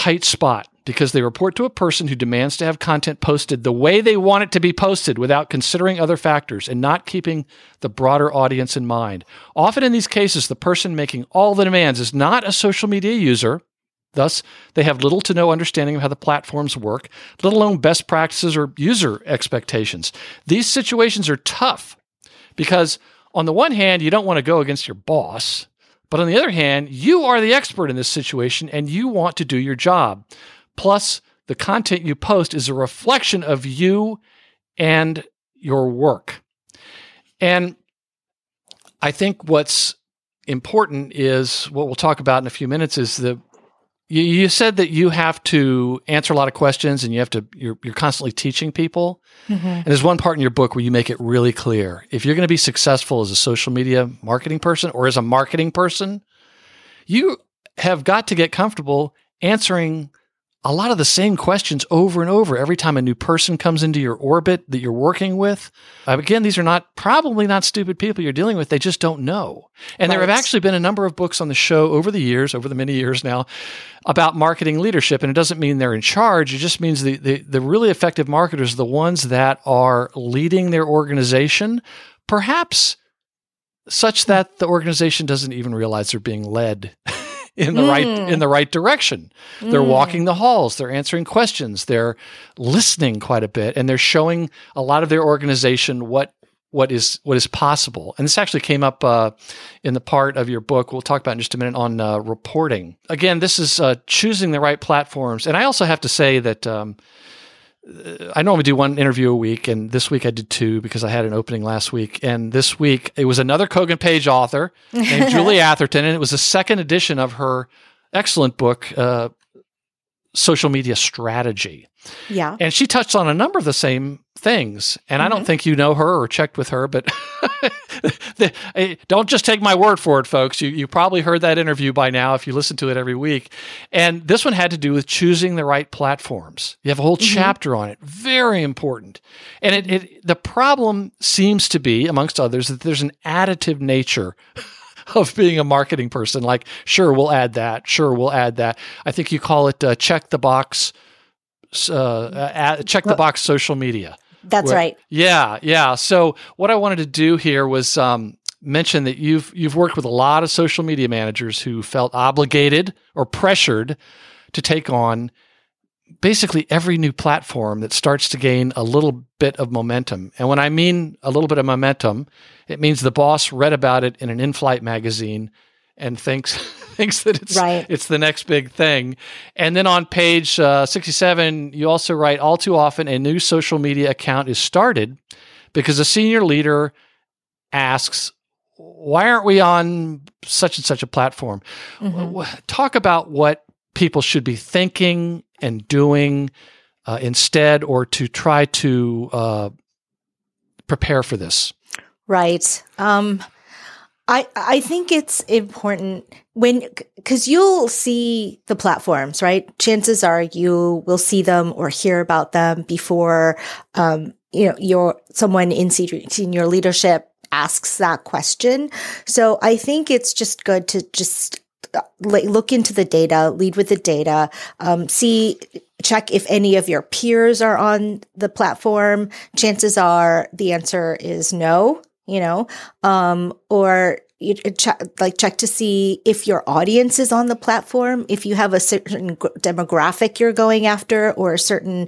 tight spot because they report to a person who demands to have content posted the way they want it to be posted without considering other factors and not keeping the broader audience in mind. Often in these cases, the person making all the demands is not a social media user. Thus, they have little to no understanding of how the platforms work, let alone best practices or user expectations. These situations are tough because on the one hand, you don't want to go against your boss, but on the other hand, you are the expert in this situation and you want to do your job. Plus, the content you post is a reflection of you and your work. And I think what's important is what we'll talk about in a few minutes is you said that you have to answer a lot of questions and you're constantly teaching people. Mm-hmm. And there's one part in your book where you make it really clear. If you're going to be successful as a social media marketing person or as a marketing person, you have got to get comfortable answering a lot of the same questions over and over every time a new person comes into your orbit that you're working with. Again, these are probably not stupid people you're dealing with. They just don't know. And There have actually been a number of books on the show over the many years now, about marketing leadership. And it doesn't mean they're in charge. It just means the really effective marketers are the ones that are leading their organization, perhaps such that the organization doesn't even realize they're being led in the right direction. They're walking the halls, they're answering questions, they're listening quite a bit, and they're showing a lot of their organization what is possible. And this actually came up in the part of your book we'll talk about in just a minute on reporting. Again, this is choosing the right platforms. And I also have to say that I normally do one interview a week, and this week I did two because I had an opening last week. And this week it was another Kogan Page author named Julie Atherton, and it was the second edition of her excellent book, Social Media Strategy. Yeah. And she touched on a number of the same things. And I don't think you know her or checked with her, but don't just take my word for it, folks. You probably heard that interview by now if you listen to it every week. And this one had to do with choosing the right platforms. You have a whole chapter on it. Very important. And the problem seems to be, amongst others, that there's an additive nature of being a marketing person. Like, sure, we'll add that. Sure, we'll add that. I think you call it check the box. Check the box social media. That's right. Yeah. So what I wanted to do here was mention that you've worked with a lot of social media managers who felt obligated or pressured to take on basically every new platform that starts to gain a little bit of momentum. And when I mean a little bit of momentum, it means the boss read about it in an in-flight magazine and thinks that it's the next big thing. And then on page 67, you also write, all too often a new social media account is started because a senior leader asks, why aren't we on such and such a platform? Talk about what people should be thinking and doing instead, or to try to prepare for this. Right. I think it's important because you'll see the platforms, right? Chances are you will see them or hear about them before, someone in senior leadership asks that question. So I think it's just good to just look into the data, lead with the data, check if any of your peers are on the platform. Chances are the answer is no. Or you check to see if your audience is on the platform, if you have a certain demographic you're going after, or a certain,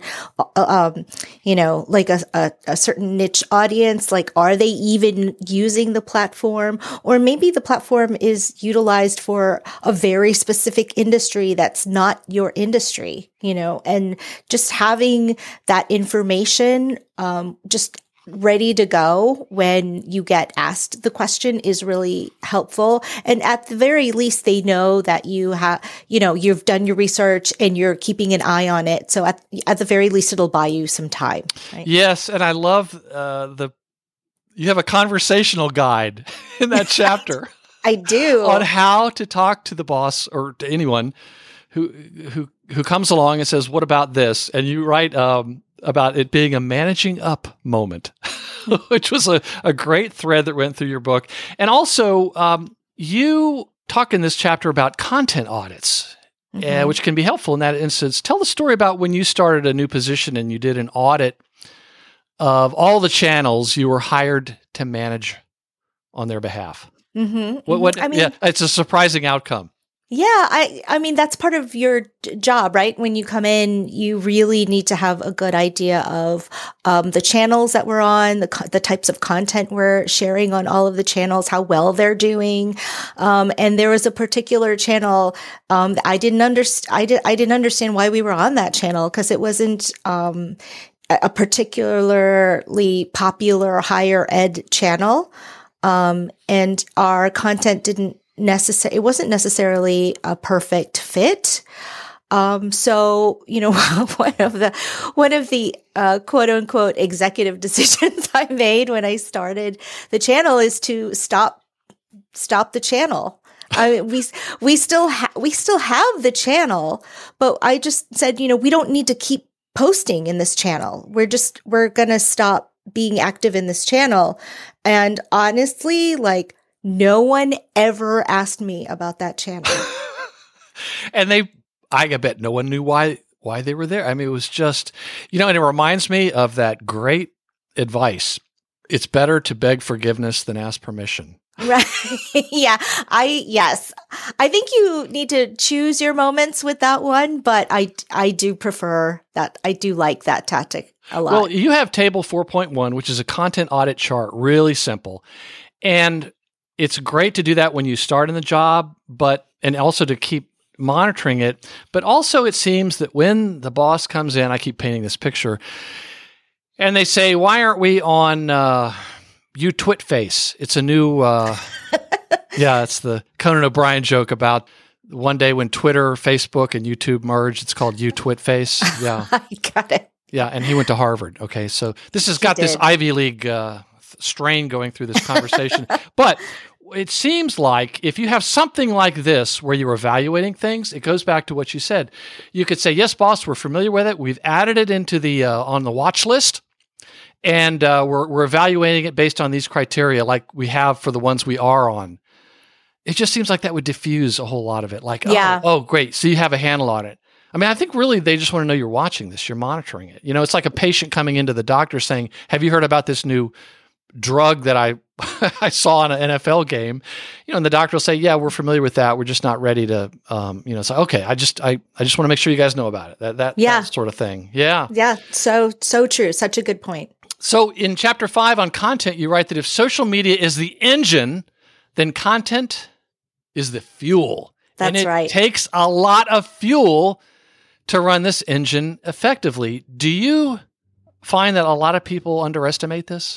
like a certain niche audience. Like, are they even using the platform? Or maybe the platform is utilized for a very specific industry that's not your industry, and just having that information, just ready to go when you get asked the question is really helpful. And at the very least, they know that you have, you've done your research and you're keeping an eye on it. So at the very least, it'll buy you some time. Right? Yes. And I love you have a conversational guide in that chapter. I do. On how to talk to the boss or to anyone who comes along and says, what about this? And you write, about it being a managing up moment, which was a great thread that went through your book. And also, you talk in this chapter about content audits. which can be helpful in that instance. Tell the story about when you started a new position and you did an audit of all the channels you were hired to manage on their behalf. It's a surprising outcome. Yeah, I mean, that's part of your job, right? When you come in, you really need to have a good idea of the channels that we're on, the types of content we're sharing on all of the channels, how well they're doing. And there was a particular channel that I didn't understand why we were on that channel, because it wasn't a particularly popular higher ed channel. And our content it wasn't necessarily a perfect fit. So, one of the quote unquote executive decisions I made when I started the channel is to stop the channel. We still have the channel, but I just said, we don't need to keep posting in this channel. We're going to stop being active in this channel. And honestly, no one ever asked me about that channel. And I bet no one knew why they were there. I mean, it was just, and it reminds me of that great advice. It's better to beg forgiveness than ask permission. Right. Yeah. Yes. I think you need to choose your moments with that one, but I do prefer that. I do like that tactic a lot. Well, you have table 4.1, which is a content audit chart, really simple. And it's great to do that when you start in the job, and also to keep monitoring it. But also it seems that when the boss comes in, I keep painting this picture, and they say, why aren't we on UTwitface? It's a new, it's the Conan O'Brien joke about one day when Twitter, Facebook, and YouTube merged, it's called UTwitface. Yeah. I got it. Yeah, and he went to Harvard. Okay, so this has got this Ivy League strain going through this conversation. But it seems like if you have something like this where you're evaluating things, it goes back to what you said. You could say, yes, boss, we're familiar with it. We've added it into the on the watch list, and we're evaluating it based on these criteria like we have for the ones we are on. It just seems like that would diffuse a whole lot of it. Oh, great. So you have a handle on it. I mean, I think really they just want to know you're watching this, you're monitoring it. It's like a patient coming into the doctor saying, have you heard about this new drug that I saw in an NFL game? And the doctor will say, yeah, we're familiar with that. We're just not ready to, say, okay, I just want to make sure you guys know about it. That sort of thing. Yeah. Yeah. So true. Such a good point. So in chapter 5 on content, you write that if social media is the engine, then content is the fuel. That's right. It takes a lot of fuel to run this engine effectively. Do you find that a lot of people underestimate this?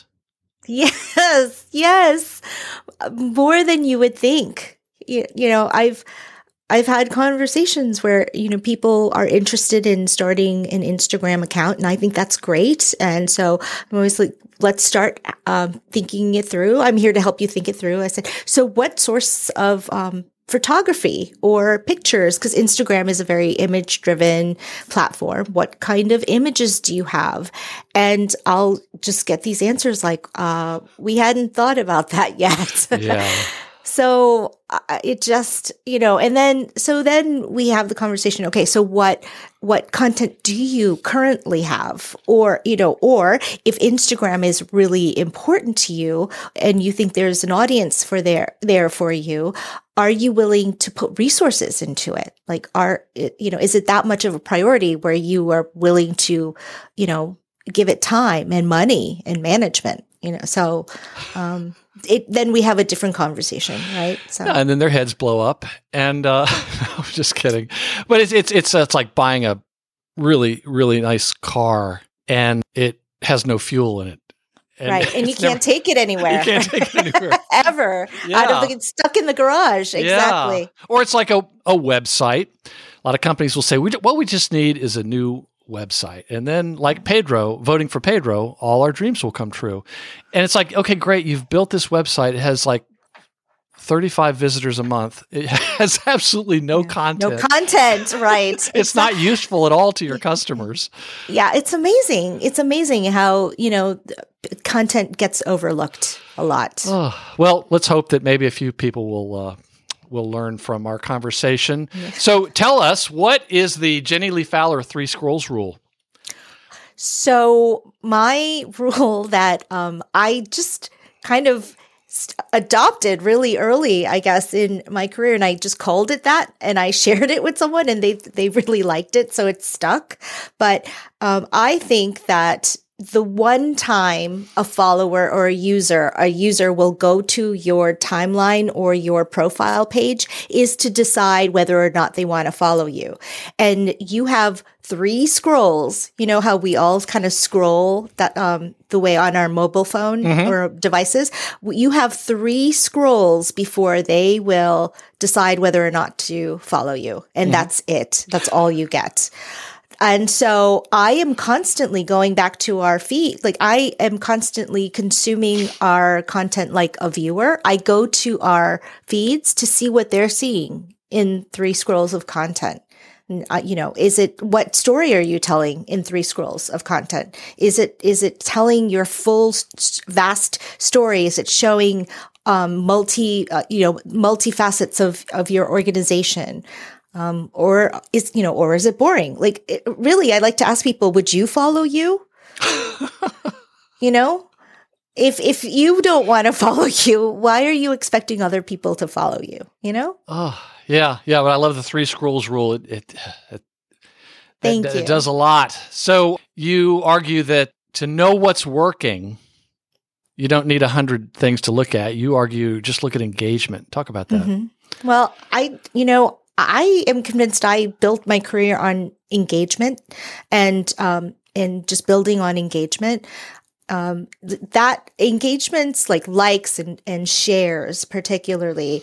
Yes. More than you would think. I've had conversations where, people are interested in starting an Instagram account, and I think that's great. And so I'm always like, let's start thinking it through. I'm here to help you think it through. I said, so what source of photography or pictures, because Instagram is a very image-driven platform. What kind of images do you have? And I'll just get these answers like, we hadn't thought about that yet. Yeah. So it just, and then we have the conversation. Okay, so what content do you currently have? Or if Instagram is really important to you and you think there's an audience there for you, are you willing to put resources into it? Like, is it that much of a priority where you are willing to, give it time and money and management? Then we have a different conversation, right? So. Yeah, and then their heads blow up. And I'm just kidding, but it's like buying a really, really nice car and it has no fuel in it. And right, and you can't take it anywhere. You can't take it anywhere ever. Yeah. It's stuck in the garage. Exactly. Yeah. Or it's like a website. A lot of companies will say, what we just need is a new website. And then like Pedro, voting for Pedro, all our dreams will come true. And it's like, okay, great. You've built this website. It has like 35 visitors a month. It has absolutely no content. No content, right. It's not useful at all to your customers. Yeah, it's amazing. It's amazing how, content gets overlooked a lot. Oh, well, let's hope that maybe a few people will will learn from our conversation. Yeah. So tell us, what is the Jenny Lee Fowler 3 Scrolls rule? So my rule that I just kind of adopted really early, I guess, in my career, and I just called it that, and I shared it with someone, and they really liked it, so it stuck. But I think that the one time a follower or a user will go to your timeline or your profile page is to decide whether or not they want to follow you. And you have 3 scrolls. You know how we all kind of scroll that the way on our mobile phone or devices? You have 3 scrolls before they will decide whether or not to follow you. And that's it. That's all you get. And so I am constantly going back to our feed. Like, I am constantly consuming our content like a viewer. I go to our feeds to see what they're seeing in 3 scrolls of content. What story are you telling in 3 scrolls of content? Is it telling your full vast story? Is it showing multi-facets of your organization? Or is it boring? Like, really, I like to ask people, would you follow you? If you don't want to follow you, why are you expecting other people to follow you? Oh, yeah. But I love the 3 Scrolls rule. It does a lot. So you argue that to know what's working, you don't need 100 things to look at. You argue just look at engagement. Talk about that. Mm-hmm. Well, I am convinced I built my career on engagement and just building on engagement. That engagements like likes and shares particularly,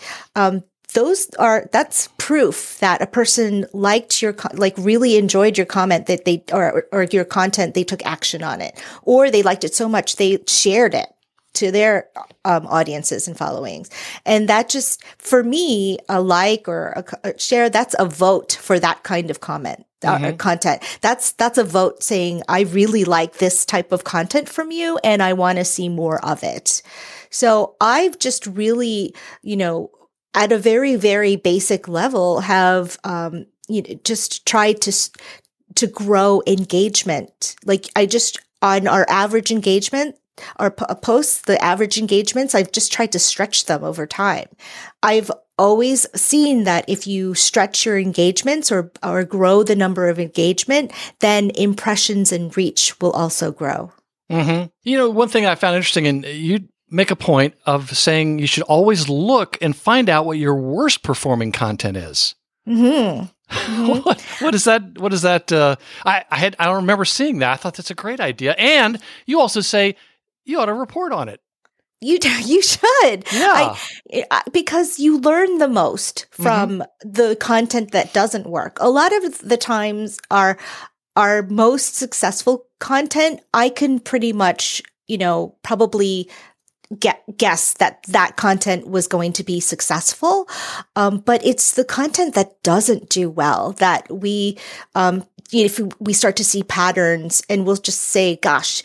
that's proof that a person liked really enjoyed your comment that or your content, they took action on it, or they liked it so much they shared it to their audiences and followings. And that just, for me, a like or a share, that's a vote for that kind of comment or content. That's a vote saying, I really like this type of content from you and I want to see more of it. So I've just really, at a very, very basic level have just tried to grow engagement. Like, on our average engagement, our posts, the average engagements, I've just tried to stretch them over time. I've always seen that if you stretch your engagements or grow the number of engagement, then impressions and reach will also grow. Mm-hmm. One thing I found interesting, and you make a point of saying you should always look and find out what your worst performing content is. Mm-hmm. What is that? What is that? I don't remember seeing that. I thought that's a great idea. And you also say you ought to report on it. You should. Yeah. Because you learn the most from the content that doesn't work. A lot of the times our most successful content, I can pretty much, probably guess that content was going to be successful. But it's the content that doesn't do well that we, if we start to see patterns, and we'll just say, gosh,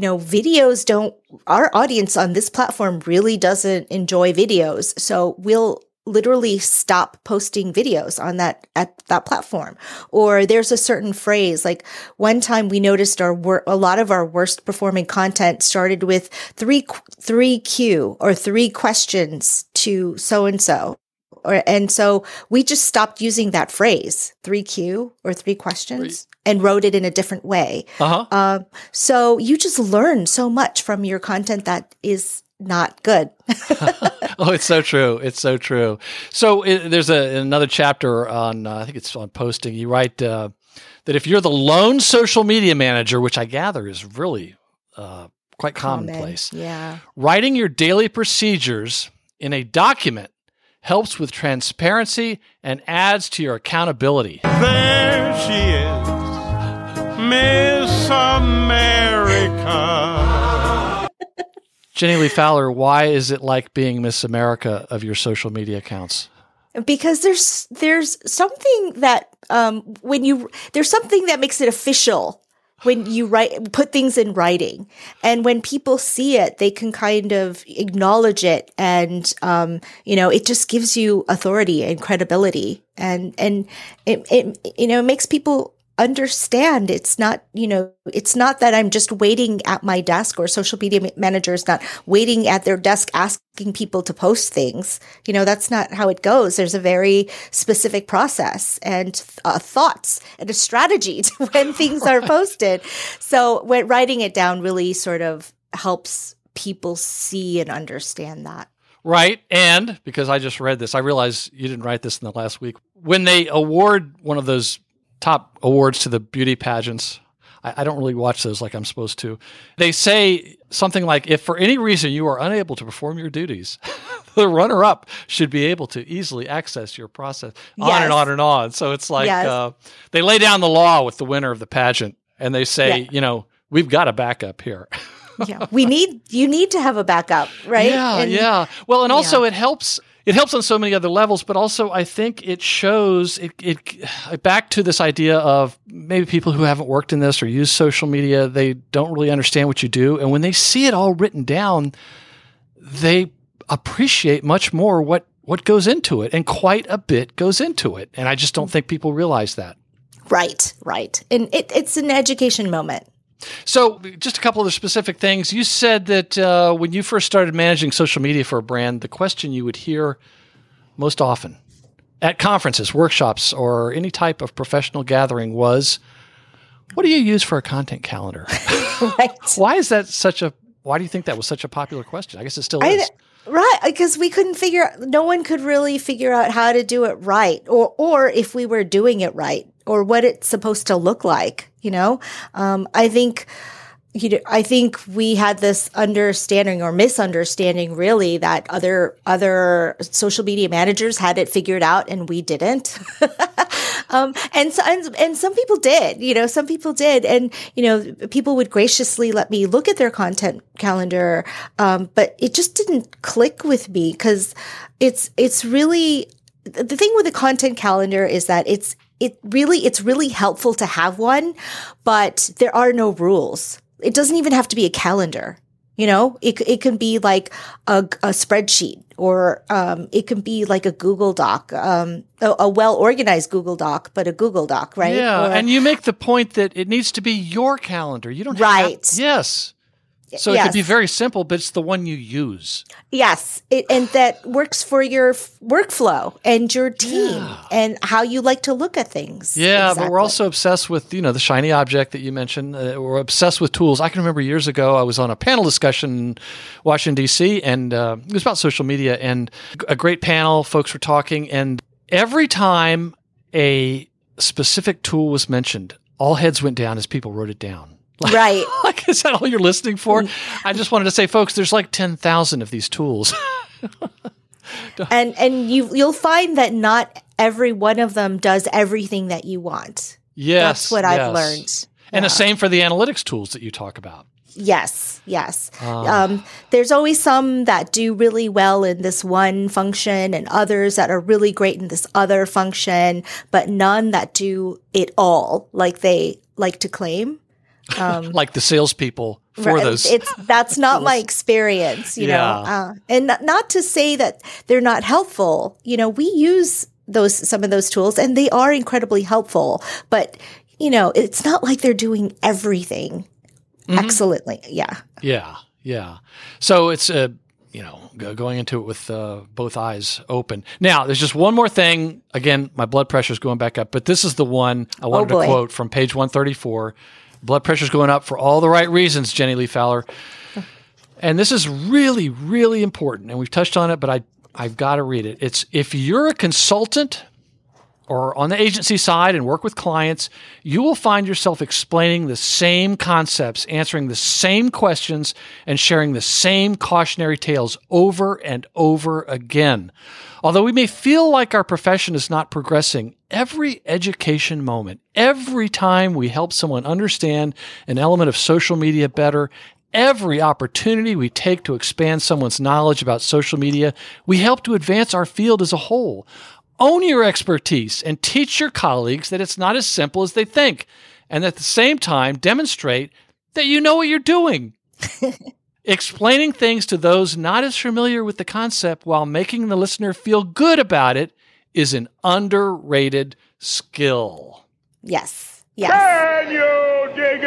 our audience on this platform really doesn't enjoy videos. So we'll literally stop posting videos on at that platform. Or there's a certain phrase, like one time we noticed a lot of our worst performing content started with 3Q or 3 questions to so-and-so. And so we just stopped using that phrase, 3Q or 3 questions, and wrote it in a different way. So you just learn so much from your content that is not good. Oh, it's so true. It's so true. So there's another chapter on, I think it's on posting. You write that if you're the lone social media manager, which I gather is really quite commonplace, writing your daily procedures in a document helps with transparency and adds to your accountability. There she is, Miss America. Jenny Lee Fowler, why is it like being Miss America of your social media accounts? Because there's something that there's something that makes it official when you put things in writing, and when people see it, they can kind of acknowledge it, and it just gives you authority and credibility, and it makes people understand it's not that I'm just waiting at my desk, or social media manager is not waiting at their desk asking people to post things. That's not how it goes. There's a very specific process and thoughts and a strategy to when things are posted. So when writing it down really sort of helps people see and understand that. Right. And because I just read this, I realize you didn't write this in the last week. When they award one of those top awards to the beauty pageants, I don't really watch those like I'm supposed to. They say something like, if for any reason you are unable to perform your duties, the runner-up should be able to easily access your process, on and on and on. So it's like they lay down the law with the winner of the pageant, and they say, we've got a backup here. Yeah, you need to have a backup, right? Yeah. Well, and also it helps. It helps on so many other levels, but also I think it shows it back to this idea of maybe people who haven't worked in this or use social media, they don't really understand what you do. And when they see it all written down, they appreciate much more what goes into it. And quite a bit goes into it. And I just don't think people realize that. Right. And it's an education moment. So just a couple of the specific things. You said that when you first started managing social media for a brand, the question you would hear most often at conferences, workshops, or any type of professional gathering was, what do you use for a content calendar? Right. Why do you think that was such a popular question? I guess it still is. Right, because no one could really figure out how to do it right, or if we were doing it right, or what it's supposed to look like. I think we had this understanding or misunderstanding, really, that other social media managers had it figured out and we didn't. And some people did. Some people did, and people would graciously let me look at their content calendar, but it just didn't click with me, because it's really the thing with the content calendar is that it's really helpful to have one, but there are no rules. It doesn't even have to be a calendar. It can be like a spreadsheet, or it can be like a Google Doc, a well-organized Google Doc, but a Google Doc, right? Yeah, and you make the point that it needs to be your calendar. You don't have yes. So it could be very simple, but it's the one you use. Yes, and that works for your workflow and your team and how you like to look at things. Yeah, exactly. But we're also obsessed with, the shiny object that you mentioned. We're obsessed with tools. I can remember years ago I was on a panel discussion in Washington, D.C., and it was about social media, and a great panel, folks were talking, and every time a specific tool was mentioned, all heads went down as people wrote it down. Right. Is that all you're listening for? I just wanted to say, folks, there's like 10,000 of these tools. and you'll find that not every one of them does everything that you want. Yes. That's what I've learned. And the same for the analytics tools that you talk about. Yes. There's always some that do really well in this one function and others that are really great in this other function, but none that do it all like they like to claim. Like the salespeople for those. That's not my experience, you know. And not to say that they're not helpful. We use some of those tools, and they are incredibly helpful. But it's not like they're doing everything excellently. Yeah. So it's going into it with both eyes open. Now, there's just one more thing. Again, my blood pressure is going back up, but this is the one I wanted to quote from page 134. Blood pressure's going up for all the right reasons, Jenny Lee Fowler. And this is really, really important. And we've touched on it, but I've got to read it. It's, if you're a consultant or on the agency side and work with clients, you will find yourself explaining the same concepts, answering the same questions, and sharing the same cautionary tales over and over again. Although we may feel like our profession is not progressing, every education moment, every time we help someone understand an element of social media better, every opportunity we take to expand someone's knowledge about social media, we help to advance our field as a whole. Own your expertise and teach your colleagues that it's not as simple as they think. and at the same time demonstrate that you know what you're doing. Explaining things to those not as familiar with the concept while making the listener feel good about it is an underrated skill. Yes. Yes. Can you dig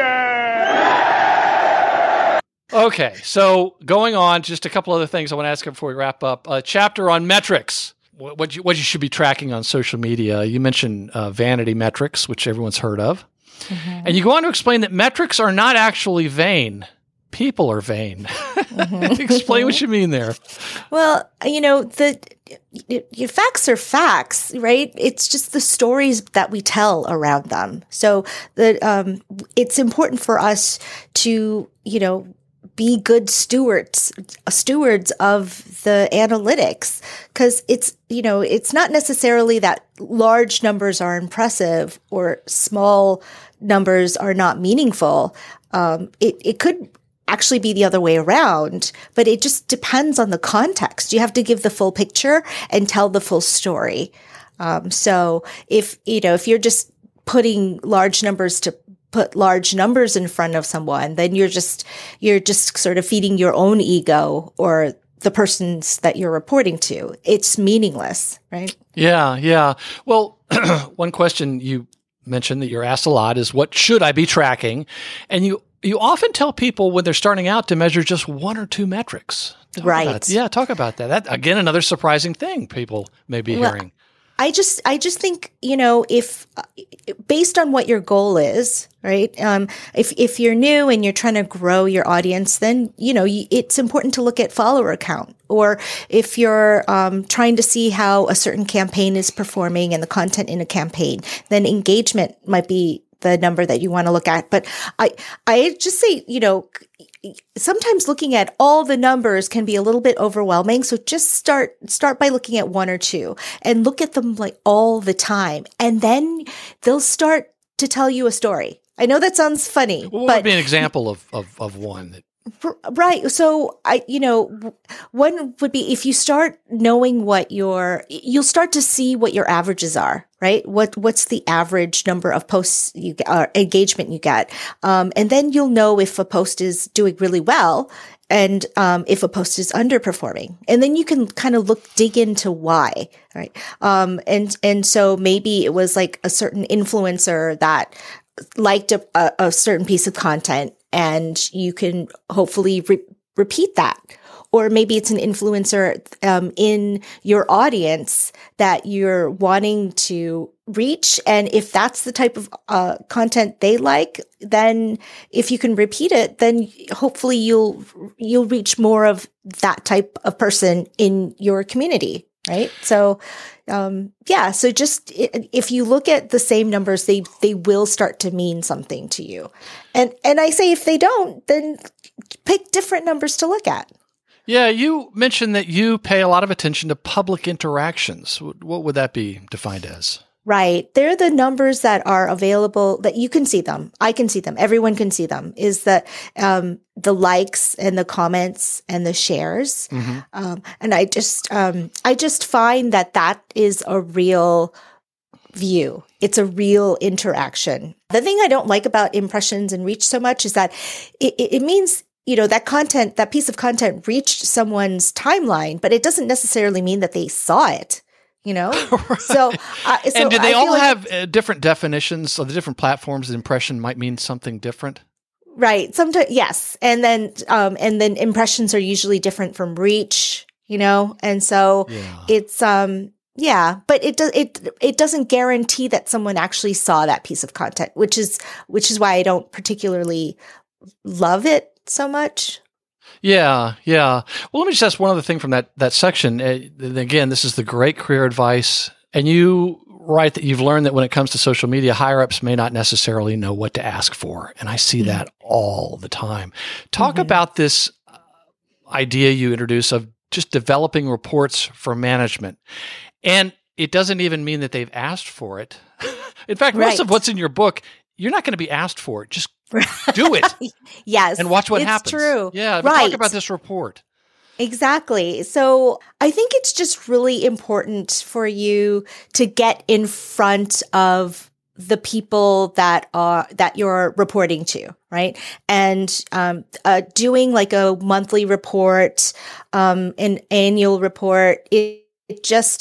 it? Okay, so going on, just a couple other things I want to ask before we wrap up. A chapter on metrics. What you should be tracking on social media. You mentioned vanity metrics, which everyone's heard of. Mm-hmm. And you go on to explain that metrics are not actually vain. People are vain. Mm-hmm. Explain what you mean there. Well, your facts are facts, right? It's just the stories that we tell around them. So it's important for us to, be good stewards of the analytics, because it's not necessarily that large numbers are impressive or small numbers are not meaningful. It could actually be the other way around, but it just depends on the context. You have to give the full picture and tell the full story. So if you're just putting large numbers to put large numbers in front of someone, then you're just sort of feeding your own ego or the persons that you're reporting to. It's meaningless, right? Yeah. Well, one question you mentioned that you're asked a lot is, what should I be tracking? And you often tell people when they're starting out to measure just one or two metrics. Talk about that. That, again, another surprising thing people may be hearing. I just think, if based on what your goal is, right? If you're new and you're trying to grow your audience, then, it's important to look at follower count. Or if you're trying to see how a certain campaign is performing and the content in a campaign, then engagement might be the number that you want to look at. But I just say, sometimes looking at all the numbers can be a little bit overwhelming. So just start by looking at one or two and look at them like all the time. And then they'll start to tell you a story. I know that sounds funny. What would be an example of one that? Right. So one would be, if you start knowing you'll start to see what your averages are, right? What's the average number of posts you get, or engagement you get. And then you'll know if a post is doing really well and, if a post is underperforming. And then you can kind of dig into why, right? And so maybe it was like a certain influencer that liked a certain piece of content, and you can hopefully repeat that. Or maybe it's an influencer in your audience that you're wanting to reach. And if that's the type of content they like, then if you can repeat it, then hopefully you'll reach more of that type of person in your community, right? So so just if you look at the same numbers, they will start to mean something to you. And I say, if they don't, then pick different numbers to look at. Yeah, you mentioned that you pay a lot of attention to public interactions. What would that be defined as? Right. They're the numbers that are available, that you can see them. I can see them. Everyone can see them. Is that the likes and the comments and the shares. Mm-hmm. And I just find that is a real view. It's a real interaction. The thing I don't like about impressions and reach so much is that it means, that content, that piece of content reached someone's timeline, but it doesn't necessarily mean that they saw it. Right. So and do they all have different definitions? So the different platforms, the impression might mean something different? Right. Sometimes, yes. And then impressions are usually different from reach, and so it's, but it doesn't guarantee that someone actually saw that piece of content, which is why I don't particularly love it so much. Yeah. Well, let me just ask one other thing from that section. Again, this is the great career advice. And you write that you've learned that when it comes to social media, higher-ups may not necessarily know what to ask for. And I see that all the time. Talk about this idea you introduce of just developing reports for management. And it doesn't even mean that they've asked for it. In fact, most of what's in your book, you're not going to be asked for it. Just do it. Yes. And watch what happens. It's true. Yeah. But talk about this report. Exactly. So I think it's just really important for you to get in front of the people that you're reporting to, right? And doing like a monthly report, an annual report, it just,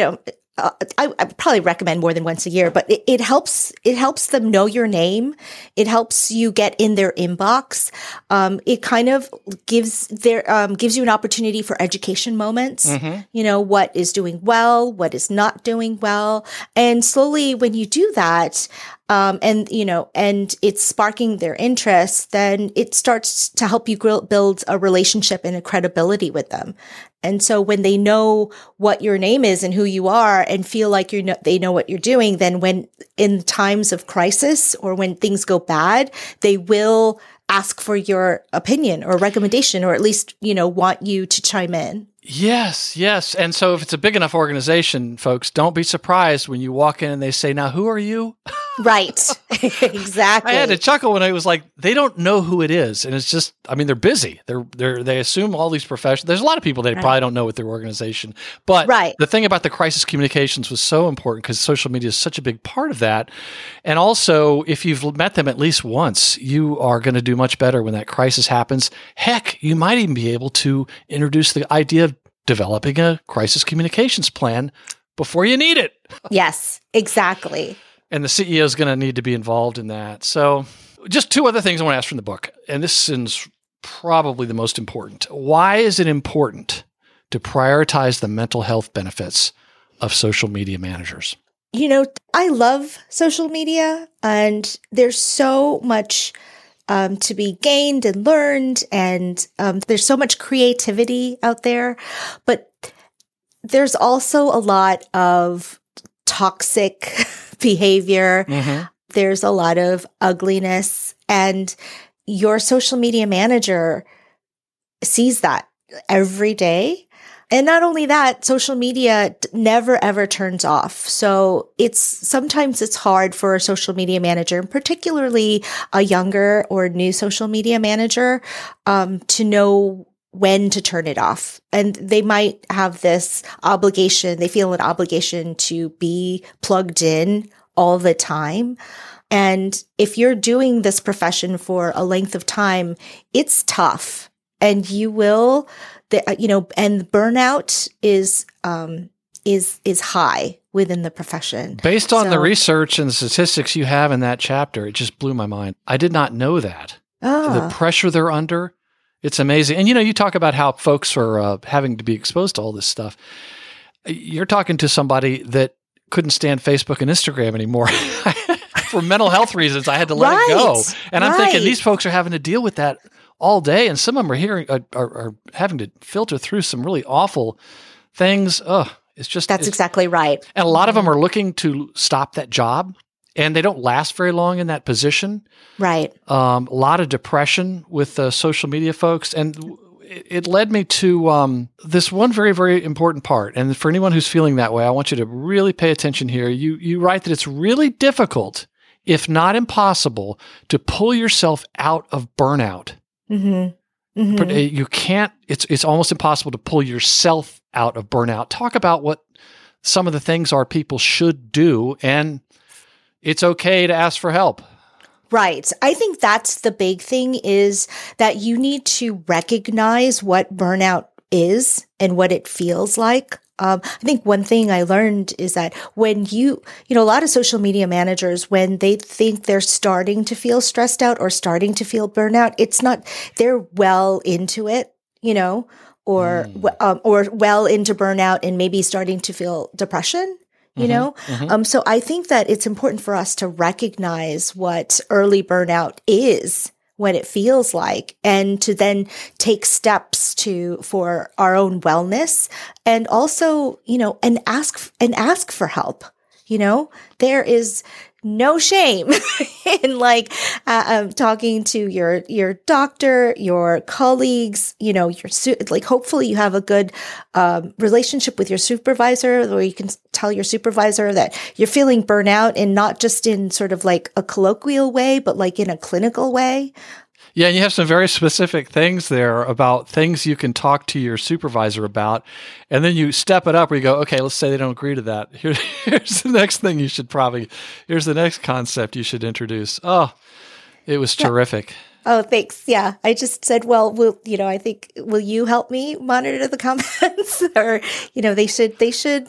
I probably recommend more than once a year, but it helps them know your name. It helps you get in their inbox. It kind of gives you an opportunity for education moments. What is doing well, what is not doing well. And slowly when you do that, and it's sparking their interest, then it starts to help you build a relationship and a credibility with them. And so when they know what your name is and who you are and feel like they know what you're doing, then when in times of crisis or when things go bad, they will ask for your opinion or recommendation, or at least, want you to chime in. Yes. And so if it's a big enough organization, folks, don't be surprised when you walk in and they say, "Now, who are you?" Right. Exactly. I had to chuckle when I was like, they don't know who it is. And it's just, they're busy. They assume all these professionals. There's a lot of people that probably don't know with their organization. But the thing about the crisis communications was so important because social media is such a big part of that. And also, if you've met them at least once, you are going to do much better when that crisis happens. Heck, you might even be able to introduce the idea of developing a crisis communications plan before you need it. Yes, exactly. And the CEO is going to need to be involved in that. So just two other things I want to ask from the book. And this is probably the most important. Why is it important to prioritize the mental health benefits of social media managers? I love social media, and there's so much to be gained and learned, and there's so much creativity out there. But there's also a lot of toxic behavior. There's a lot of ugliness, and your social media manager sees that every day. And not only that, social media never ever turns off. So sometimes it's hard for a social media manager, and particularly a younger or new social media manager, to know when to turn it off. And they might have this obligation, they feel an obligation to be plugged in all the time. And if you're doing this profession for a length of time, it's tough, and you will, and burnout is high within the profession. Based on the research and the statistics you have in that chapter, it just blew my mind. I did not know that. The pressure they're under. It's amazing. And, you talk about how folks are having to be exposed to all this stuff. You're talking to somebody that couldn't stand Facebook and Instagram anymore. For mental health reasons, I had to let it go. And I'm thinking these folks are having to deal with that all day. And some of them are having to filter through some really awful things. That's exactly right. And a lot of them are looking to stop that job. And they don't last very long in that position. Right. A lot of depression with social media folks. And it led me to this one very, very important part. And for anyone who's feeling that way, I want you to really pay attention here. You write that it's really difficult, if not impossible, to pull yourself out of burnout. But you can't, it's almost impossible to pull yourself out of burnout. Talk about what some of the things are people should do, and it's okay to ask for help. Right. I think that's the big thing, is that you need to recognize what burnout is and what it feels like. I think one thing I learned is that when a lot of social media managers, when they think they're starting to feel stressed out or starting to feel burnout, it's not, they're well into it, or well into burnout and maybe starting to feel depression. So I think that it's important for us to recognize what early burnout is, what it feels like, and to then take steps for our own wellness, and also, and ask for help. There is no shame in talking to your doctor, your colleagues, hopefully you have a good relationship with your supervisor, where you can tell your supervisor that you're feeling burnout, and not just in sort of like a colloquial way, but like in a clinical way. Yeah, and you have some very specific things there about things you can talk to your supervisor about. And then you step it up where you go, okay, let's say they don't agree to that. Here's the next thing here's the next concept you should introduce. Oh, it was terrific. Oh, thanks. Yeah. I just said, well, will you help me monitor the comments? Or, they should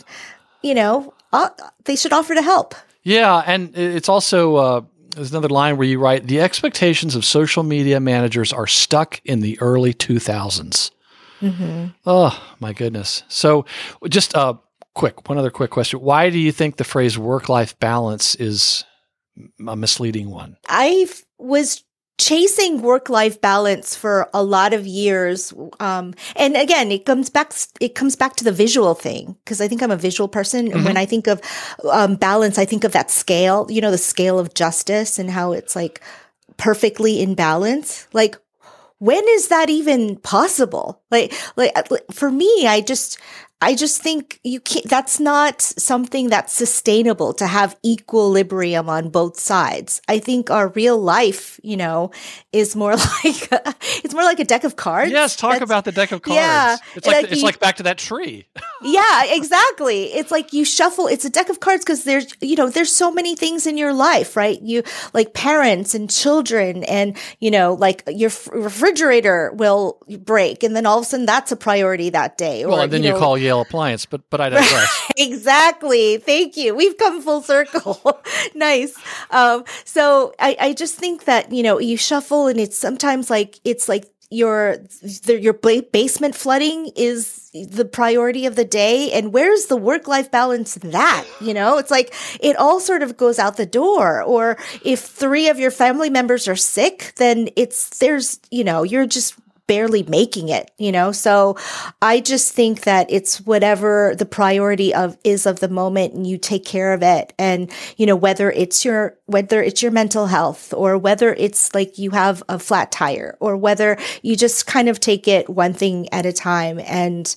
offer to help. Yeah. And it's also, there's another line where you write, the expectations of social media managers are stuck in the early 2000s. Mm-hmm. Oh, my goodness. So just one other quick question. Why do you think the phrase work-life balance is a misleading one? I was chasing work-life balance for a lot of years. And again, it comes back to the visual thing, because I think I'm a visual person. Mm-hmm. And when I think of balance, I think of that scale, the scale of justice and how it's like perfectly in balance. Like, when is that even possible? Like for me, I just think you can't, that's not something that's sustainable to have equilibrium on both sides. I think our real life, is more like it's more like a deck of cards. Yes, talk about the deck of cards. Yeah, it's like back to that tree. Yeah, exactly. It's like you shuffle. It's a deck of cards because there's so many things in your life, right? You like parents and children, and like your refrigerator will break, and then all of a sudden that's a priority that day. Well, and then you call Yale Appliance, but I digress. Exactly. Thank you. We've come full circle. Nice. So I just think that you shuffle, and it's sometimes like your basement flooding is the priority of the day, and where's the work-life balance in that? It's like it all sort of goes out the door. Or if 3 of your family members are sick, then you're just barely making it, So I just think that it's whatever the priority is of the moment, and you take care of it. And, whether it's your mental health, or whether it's like you have a flat tire, or whether you just kind of take it one thing at a time. And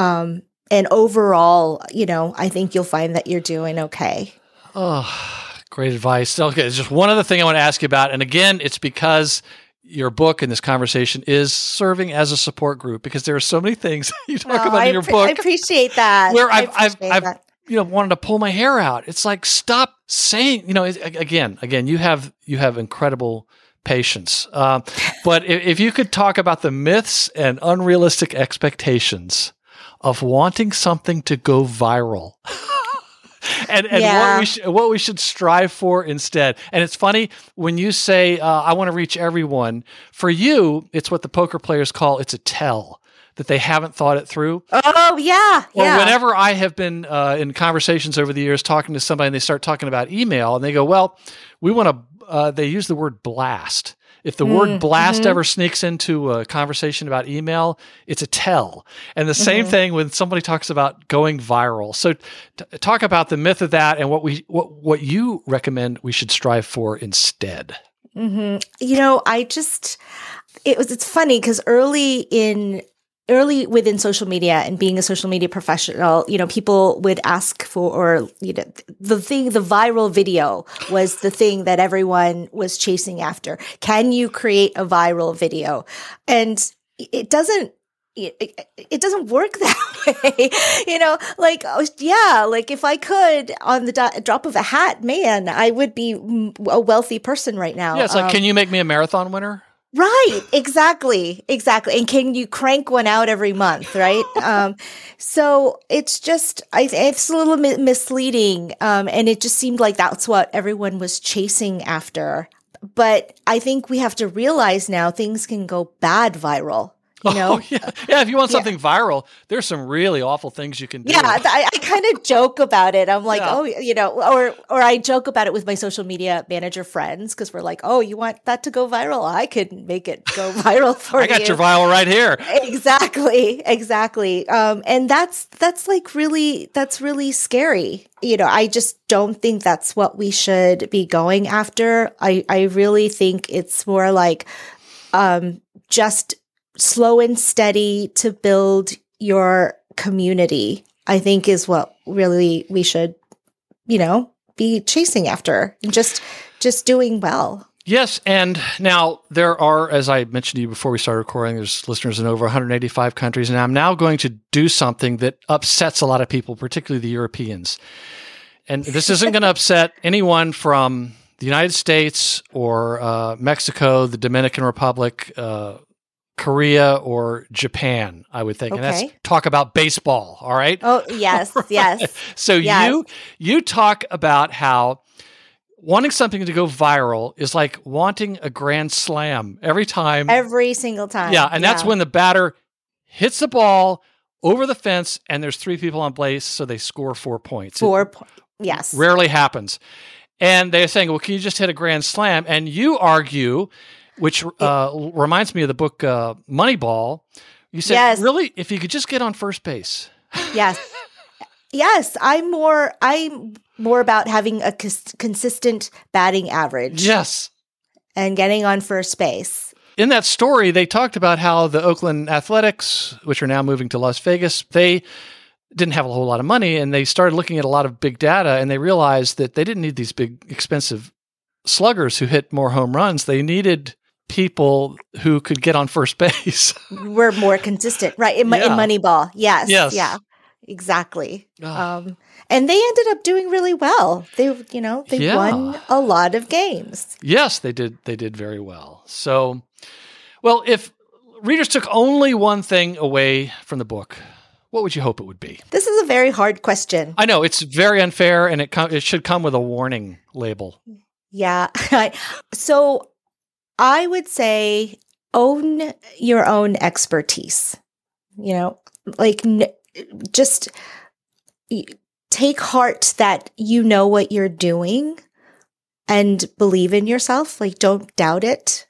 overall, I think you'll find that you're doing okay. Oh, great advice. Okay. There's just one other thing I want to ask you about. And again, it's because your book and this conversation is serving as a support group, because there are so many things you talk about in your book. I appreciate that. Where I've wanted to pull my hair out. It's like, stop saying, again, you have incredible patience. But if you could talk about the myths and unrealistic expectations of wanting something to go viral. And what we should strive for instead. And it's funny when you say, I want to reach everyone. For you, it's what the poker players call, it's a tell that they haven't thought it through. Oh, yeah. Or whenever I have been in conversations over the years talking to somebody, and they start talking about email, and they go, well, we want to, they use the word blast. If the word blast ever sneaks into a conversation about email, it's a tell. And the same thing when somebody talks about going viral. So talk about the myth of that and what you recommend we should strive for instead. Mm-hmm. It's funny because early within social media and being a social media professional, people would ask for, or, the viral video was the thing that everyone was chasing after. Can you create a viral video? And it doesn't work that way. Like if I could on the drop of a hat, man, I would be a wealthy person right now. Yeah. It's like, can you make me a marathon winner? Right. Exactly. And can you crank one out every month? Right. So it's just, it's a little bit misleading. And it just seemed like that's what everyone was chasing after. But I think we have to realize now things can go bad viral. Oh, yeah. If you want something viral, there's some really awful things you can do. Yeah, I kind of joke about it. I'm like, or I joke about it with my social media manager friends, because we're like, oh, you want that to go viral? I could make it go viral for you. I got your viral right here. Exactly. And that's really scary. I just don't think that's what we should be going after. I really think it's more like just slow and steady to build your community, I think, is what really we should, be chasing after, and just doing well. Yes, and now there are, as I mentioned to you before we started recording, there's listeners in over 185 countries, and I'm now going to do something that upsets a lot of people, particularly the Europeans. And this isn't going to upset anyone from the United States or Mexico, the Dominican Republic, Korea, or Japan, I would think. Okay. And that's talk about baseball, all right? Oh, yes, yes. So Yes. you talk about how wanting something to go viral is like wanting a grand slam every time. Every single time. Yeah, and that's when the batter hits the ball over the fence and there's 3 people on base, so they score 4 points. Yes. Rarely happens. And they're saying, well, can you just hit a grand slam? And you argue, which reminds me of the book Moneyball. You said, Yes. really, if you could just get on first base. Yes. Yes, I'm more about having a consistent batting average. Yes. And getting on first base. In that story, they talked about how the Oakland Athletics, which are now moving to Las Vegas, they didn't have a whole lot of money, and they started looking at a lot of big data, and they realized that they didn't need these big, expensive sluggers who hit more home runs. They needed people who could get on first base. We're more consistent, right? In Moneyball. Yes. Yes. Yeah. Exactly. And they ended up doing really well. They won a lot of games. Yes, they did. They did very well. So, well, if readers took only one thing away from the book, what would you hope it would be? This is a very hard question. I know it's very unfair, and it should come with a warning label. Yeah. So I would say own your own expertise. Just take heart that you know what you're doing and believe in yourself. Like, don't doubt it.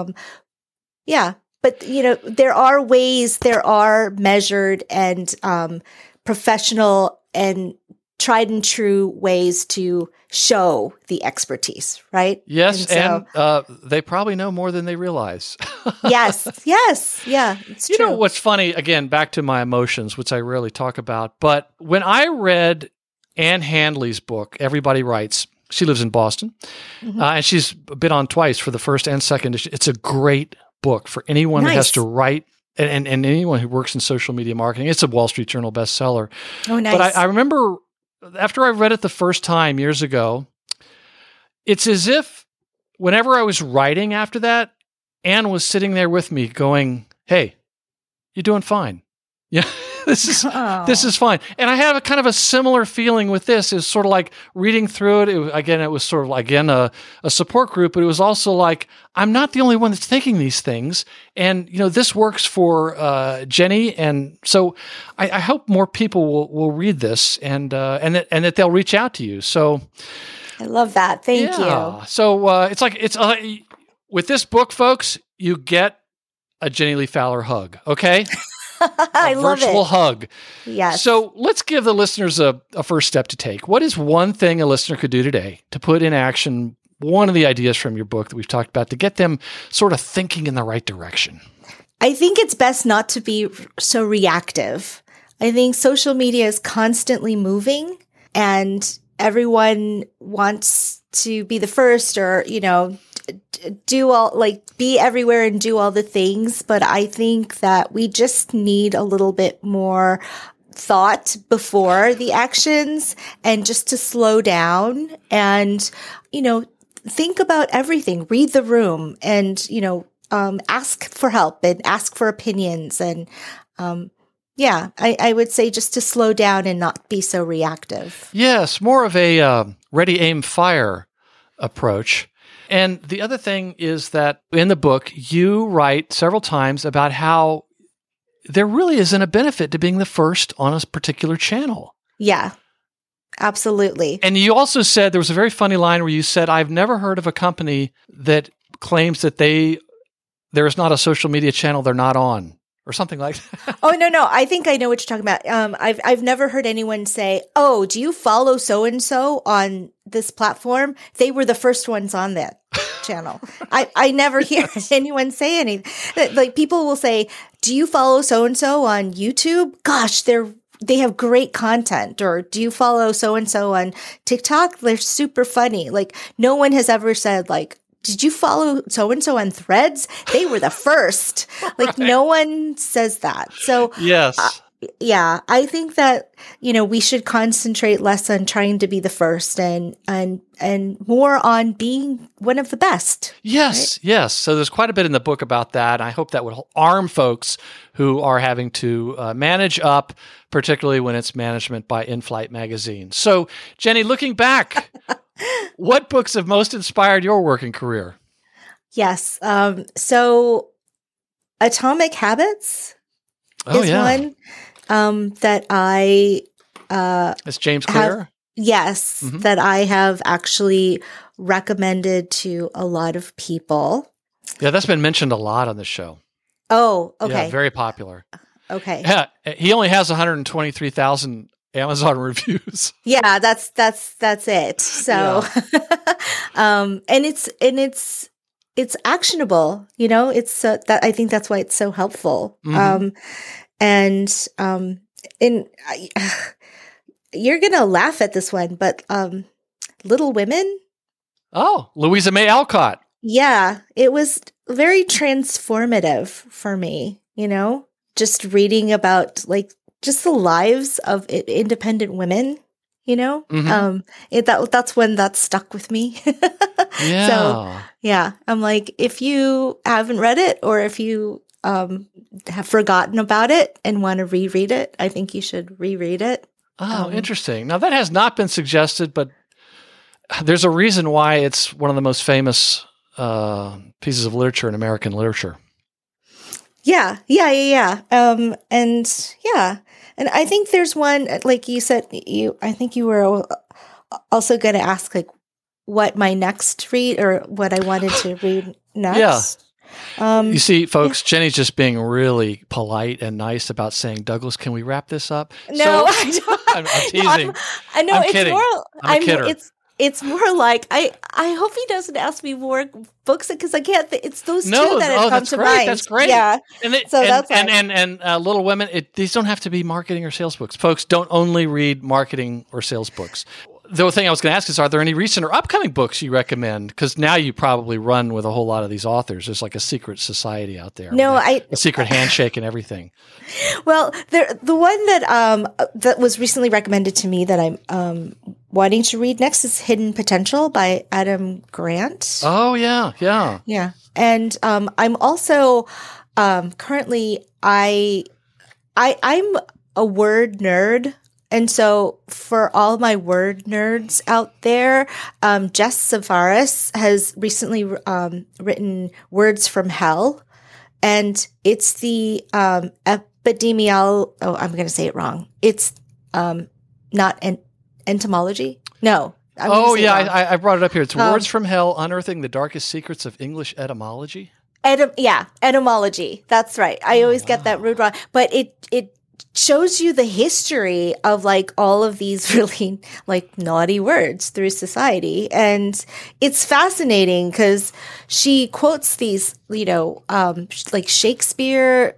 But there are ways, there are measured and professional and tried and true ways to show the expertise, right? Yes, and they probably know more than they realize. Yes, yeah, it's true. You know what's funny, again, back to my emotions, which I rarely talk about, but when I read Ann Handley's book, Everybody Writes, she lives in Boston, and she's been on twice for the first and second issue. It's a great book for anyone that has to write and anyone who works in social media marketing. It's a Wall Street Journal bestseller. Oh, nice. But I remember after I read it the first time years ago, it's as if whenever I was writing after that, Anne was sitting there with me going, hey, you're doing fine. Yeah, this is fine. And I have a kind of a similar feeling with this. It's sort of like reading through it. It was sort of like, a support group, but it was also like, I'm not the only one that's thinking these things. And, this works for Jenny. And so I hope more people will read this and that they'll reach out to you. So I love that. Thank you. So it's with this book, folks, you get a Jenny Lee Fowler hug. Okay. I love it. Virtual hug. Yes. So let's give the listeners a first step to take. What is one thing a listener could do today to put in action one of the ideas from your book that we've talked about to get them sort of thinking in the right direction? I think it's best not to be so reactive. I think social media is constantly moving and everyone wants to be the first or, be everywhere and do all the things. But I think that we just need a little bit more thought before the actions and just to slow down and, think about everything, read the room and, ask for help and ask for opinions. And, I would say just to slow down and not be so reactive. Yes, more of a ready, aim, fire approach. And the other thing is that in the book, you write several times about how there really isn't a benefit to being the first on a particular channel. Yeah, absolutely. And you also said, there was a very funny line where you said, I've never heard of a company that claims that there is not a social media channel they're not on. Or something like that. Oh, no. I think I know what you're talking about. I've never heard anyone say, oh, do you follow so-and-so on this platform? They were the first ones on that channel. I never hear anyone say anything. Like people will say, do you follow so-and-so on YouTube? Gosh, they have great content. Or do you follow so-and-so on TikTok? They're super funny. Like no one has ever said like, did you follow so-and-so on Threads? They were the first. Like no one says that. So yes. Yeah, I think that, we should concentrate less on trying to be the first and more on being one of the best. Yes, right? Yes. So there's quite a bit in the book about that. I hope that would arm folks who are having to manage up, particularly when it's management by In-Flight magazine. So, Jenny, looking back, what books have most inspired your working career? Yes. So Atomic Habits is one. That I it's James Clear? That I have actually recommended to a lot of people. Yeah, that's been mentioned a lot on the show. Oh, okay. Yeah, very popular. Okay. Yeah, he only has 123,000 Amazon reviews. Yeah, that's it. So and it's actionable, it's that I think that's why it's so helpful. You're going to laugh at this one, but Little Women. Oh, Louisa May Alcott. Yeah, it was very transformative for me, just reading about just the lives of independent women, that's when that stuck with me. Yeah. So, yeah, I'm like, if you haven't read it or if you have forgotten about it and want to reread it, I think you should reread it. Oh, interesting. Now, that has not been suggested, but there's a reason why it's one of the most famous pieces of literature in American literature. Yeah. And I think there's one, like you said, I think you were also going to ask, what my next read or what I wanted to read next. Yeah. You see, folks, Jenny's just being really polite and nice about saying, Douglas, can we wrap this up? No, I don't. I'm teasing. I know. I'm it's kidding. more. I'm a kidder. It's more like I hope he doesn't ask me more books because I can't. It's those two that have come to mind. That's great. Yeah. And Little Women. These don't have to be marketing or sales books. Folks, don't only read marketing or sales books. The thing I was going to ask is, are there any recent or upcoming books you recommend? Because now you probably run with a whole lot of these authors. There's like a secret society out there. No, a secret handshake and everything. Well, the one that was recently recommended to me that I'm wanting to read next is Hidden Potential by Adam Grant. Oh yeah. And I'm also currently I'm a word nerd. And so for all my word nerds out there, Jess Savaris has recently written Words from Hell. And it's the epidemiology. Oh, I'm going to say it wrong. It's not entomology. No. I brought it up here. It's Words from Hell, Unearthing the Darkest Secrets of English Etymology. Etymology. That's right. I always get that word wrong. But it shows you the history of all of these really naughty words through society. And it's fascinating because she quotes these, Shakespeare,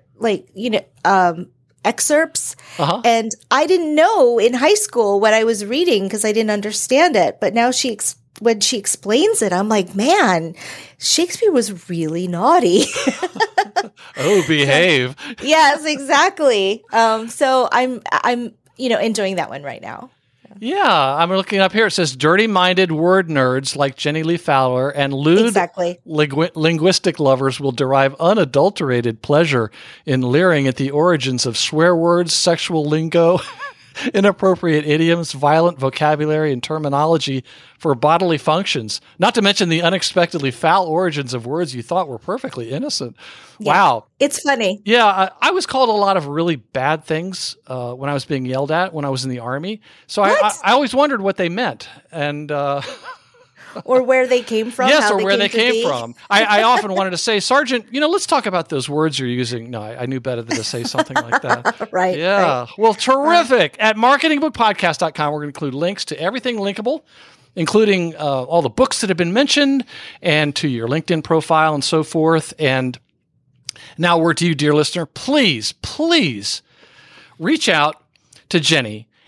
excerpts. Uh-huh. And I didn't know in high school what I was reading because I didn't understand it. But now when she explains it, I'm like, man, Shakespeare was really naughty. Oh, behave. Yes, exactly. So I'm enjoying that one right now. Yeah, I'm looking up here. It says dirty-minded word nerds like Jenny Lee Fowler and lewd linguistic lovers will derive unadulterated pleasure in leering at the origins of swear words, sexual lingo, inappropriate idioms, violent vocabulary, and terminology for bodily functions, not to mention the unexpectedly foul origins of words you thought were perfectly innocent. Yeah, wow. It's funny. Yeah, I was called a lot of really bad things when I was being yelled at when I was in the Army. So I always wondered what they meant. And or where they came from. Yes, or where they came from. I often wanted to say, Sergeant, let's talk about those words you're using. No, I knew better than to say something like that. Right. Yeah. Right. Well, terrific. At marketingbookpodcast.com, we're going to include links to everything linkable, including all the books that have been mentioned and to your LinkedIn profile and so forth. And now, word to you, dear listener, please reach out to Jenny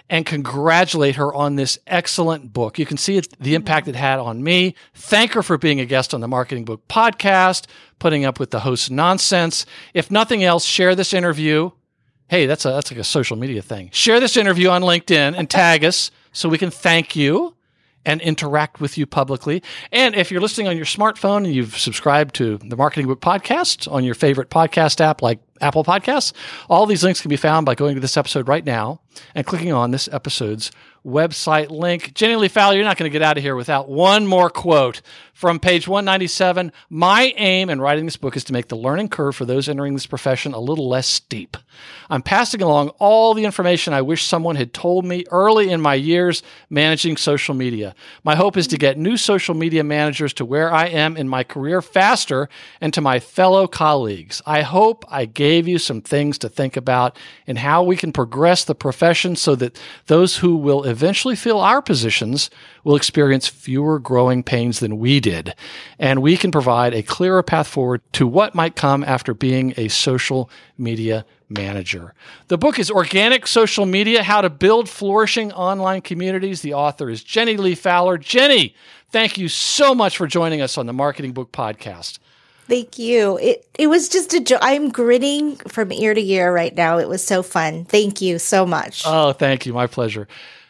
and congratulate her on this excellent book. You can see the impact it had on me. Thank her for being a guest on the Marketing Book Podcast, putting up with the host's nonsense. If nothing else, share this interview. Hey, that's like a social media thing. Share this interview on LinkedIn and tag us so we can thank you and interact with you publicly. And if you're listening on your smartphone and you've subscribed to the Marketing Book Podcast on your favorite podcast app like Apple Podcasts, all these links can be found by going to this episode right now and clicking on this episode's website link. Jenny Lee Fowler, you're not going to get out of here without one more quote from page 197. My aim in writing this book is to make the learning curve for those entering this profession a little less steep. I'm passing along all the information I wish someone had told me early in my years managing social media. My hope is to get new social media managers to where I am in my career faster and to my fellow colleagues. I hope I gave you some things to think about in how we can progress the profession so that those who will eventually fill our positions will experience fewer growing pains than we did, and we can provide a clearer path forward to what might come after being a social media manager. The book is Organic Social Media, How to Build Flourishing Online Communities. The author is Jenny Lee Fowler. Jenny, thank you so much for joining us on the Marketing Book Podcast. Thank you. It was just a joy. I'm grinning from ear to ear right now. It was so fun. Thank you so much. Oh, thank you. My pleasure.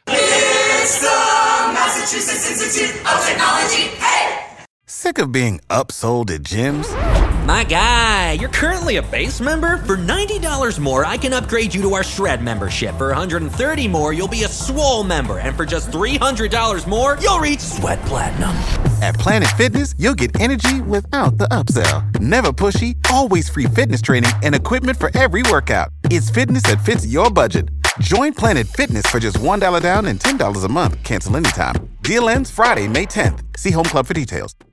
It's the Massachusetts Institute of Technology. Hey! Sick of being upsold at gyms? My guy, you're currently a base member? For $90 more, I can upgrade you to our Shred membership. For $130 more, you'll be a Swole member. And for just $300 more, you'll reach Sweat Platinum. At Planet Fitness, you'll get energy without the upsell. Never pushy, always free fitness training and equipment for every workout. It's fitness that fits your budget. Join Planet Fitness for just $1 down and $10 a month. Cancel anytime. Deal ends Friday, May 10th. See Home Club for details.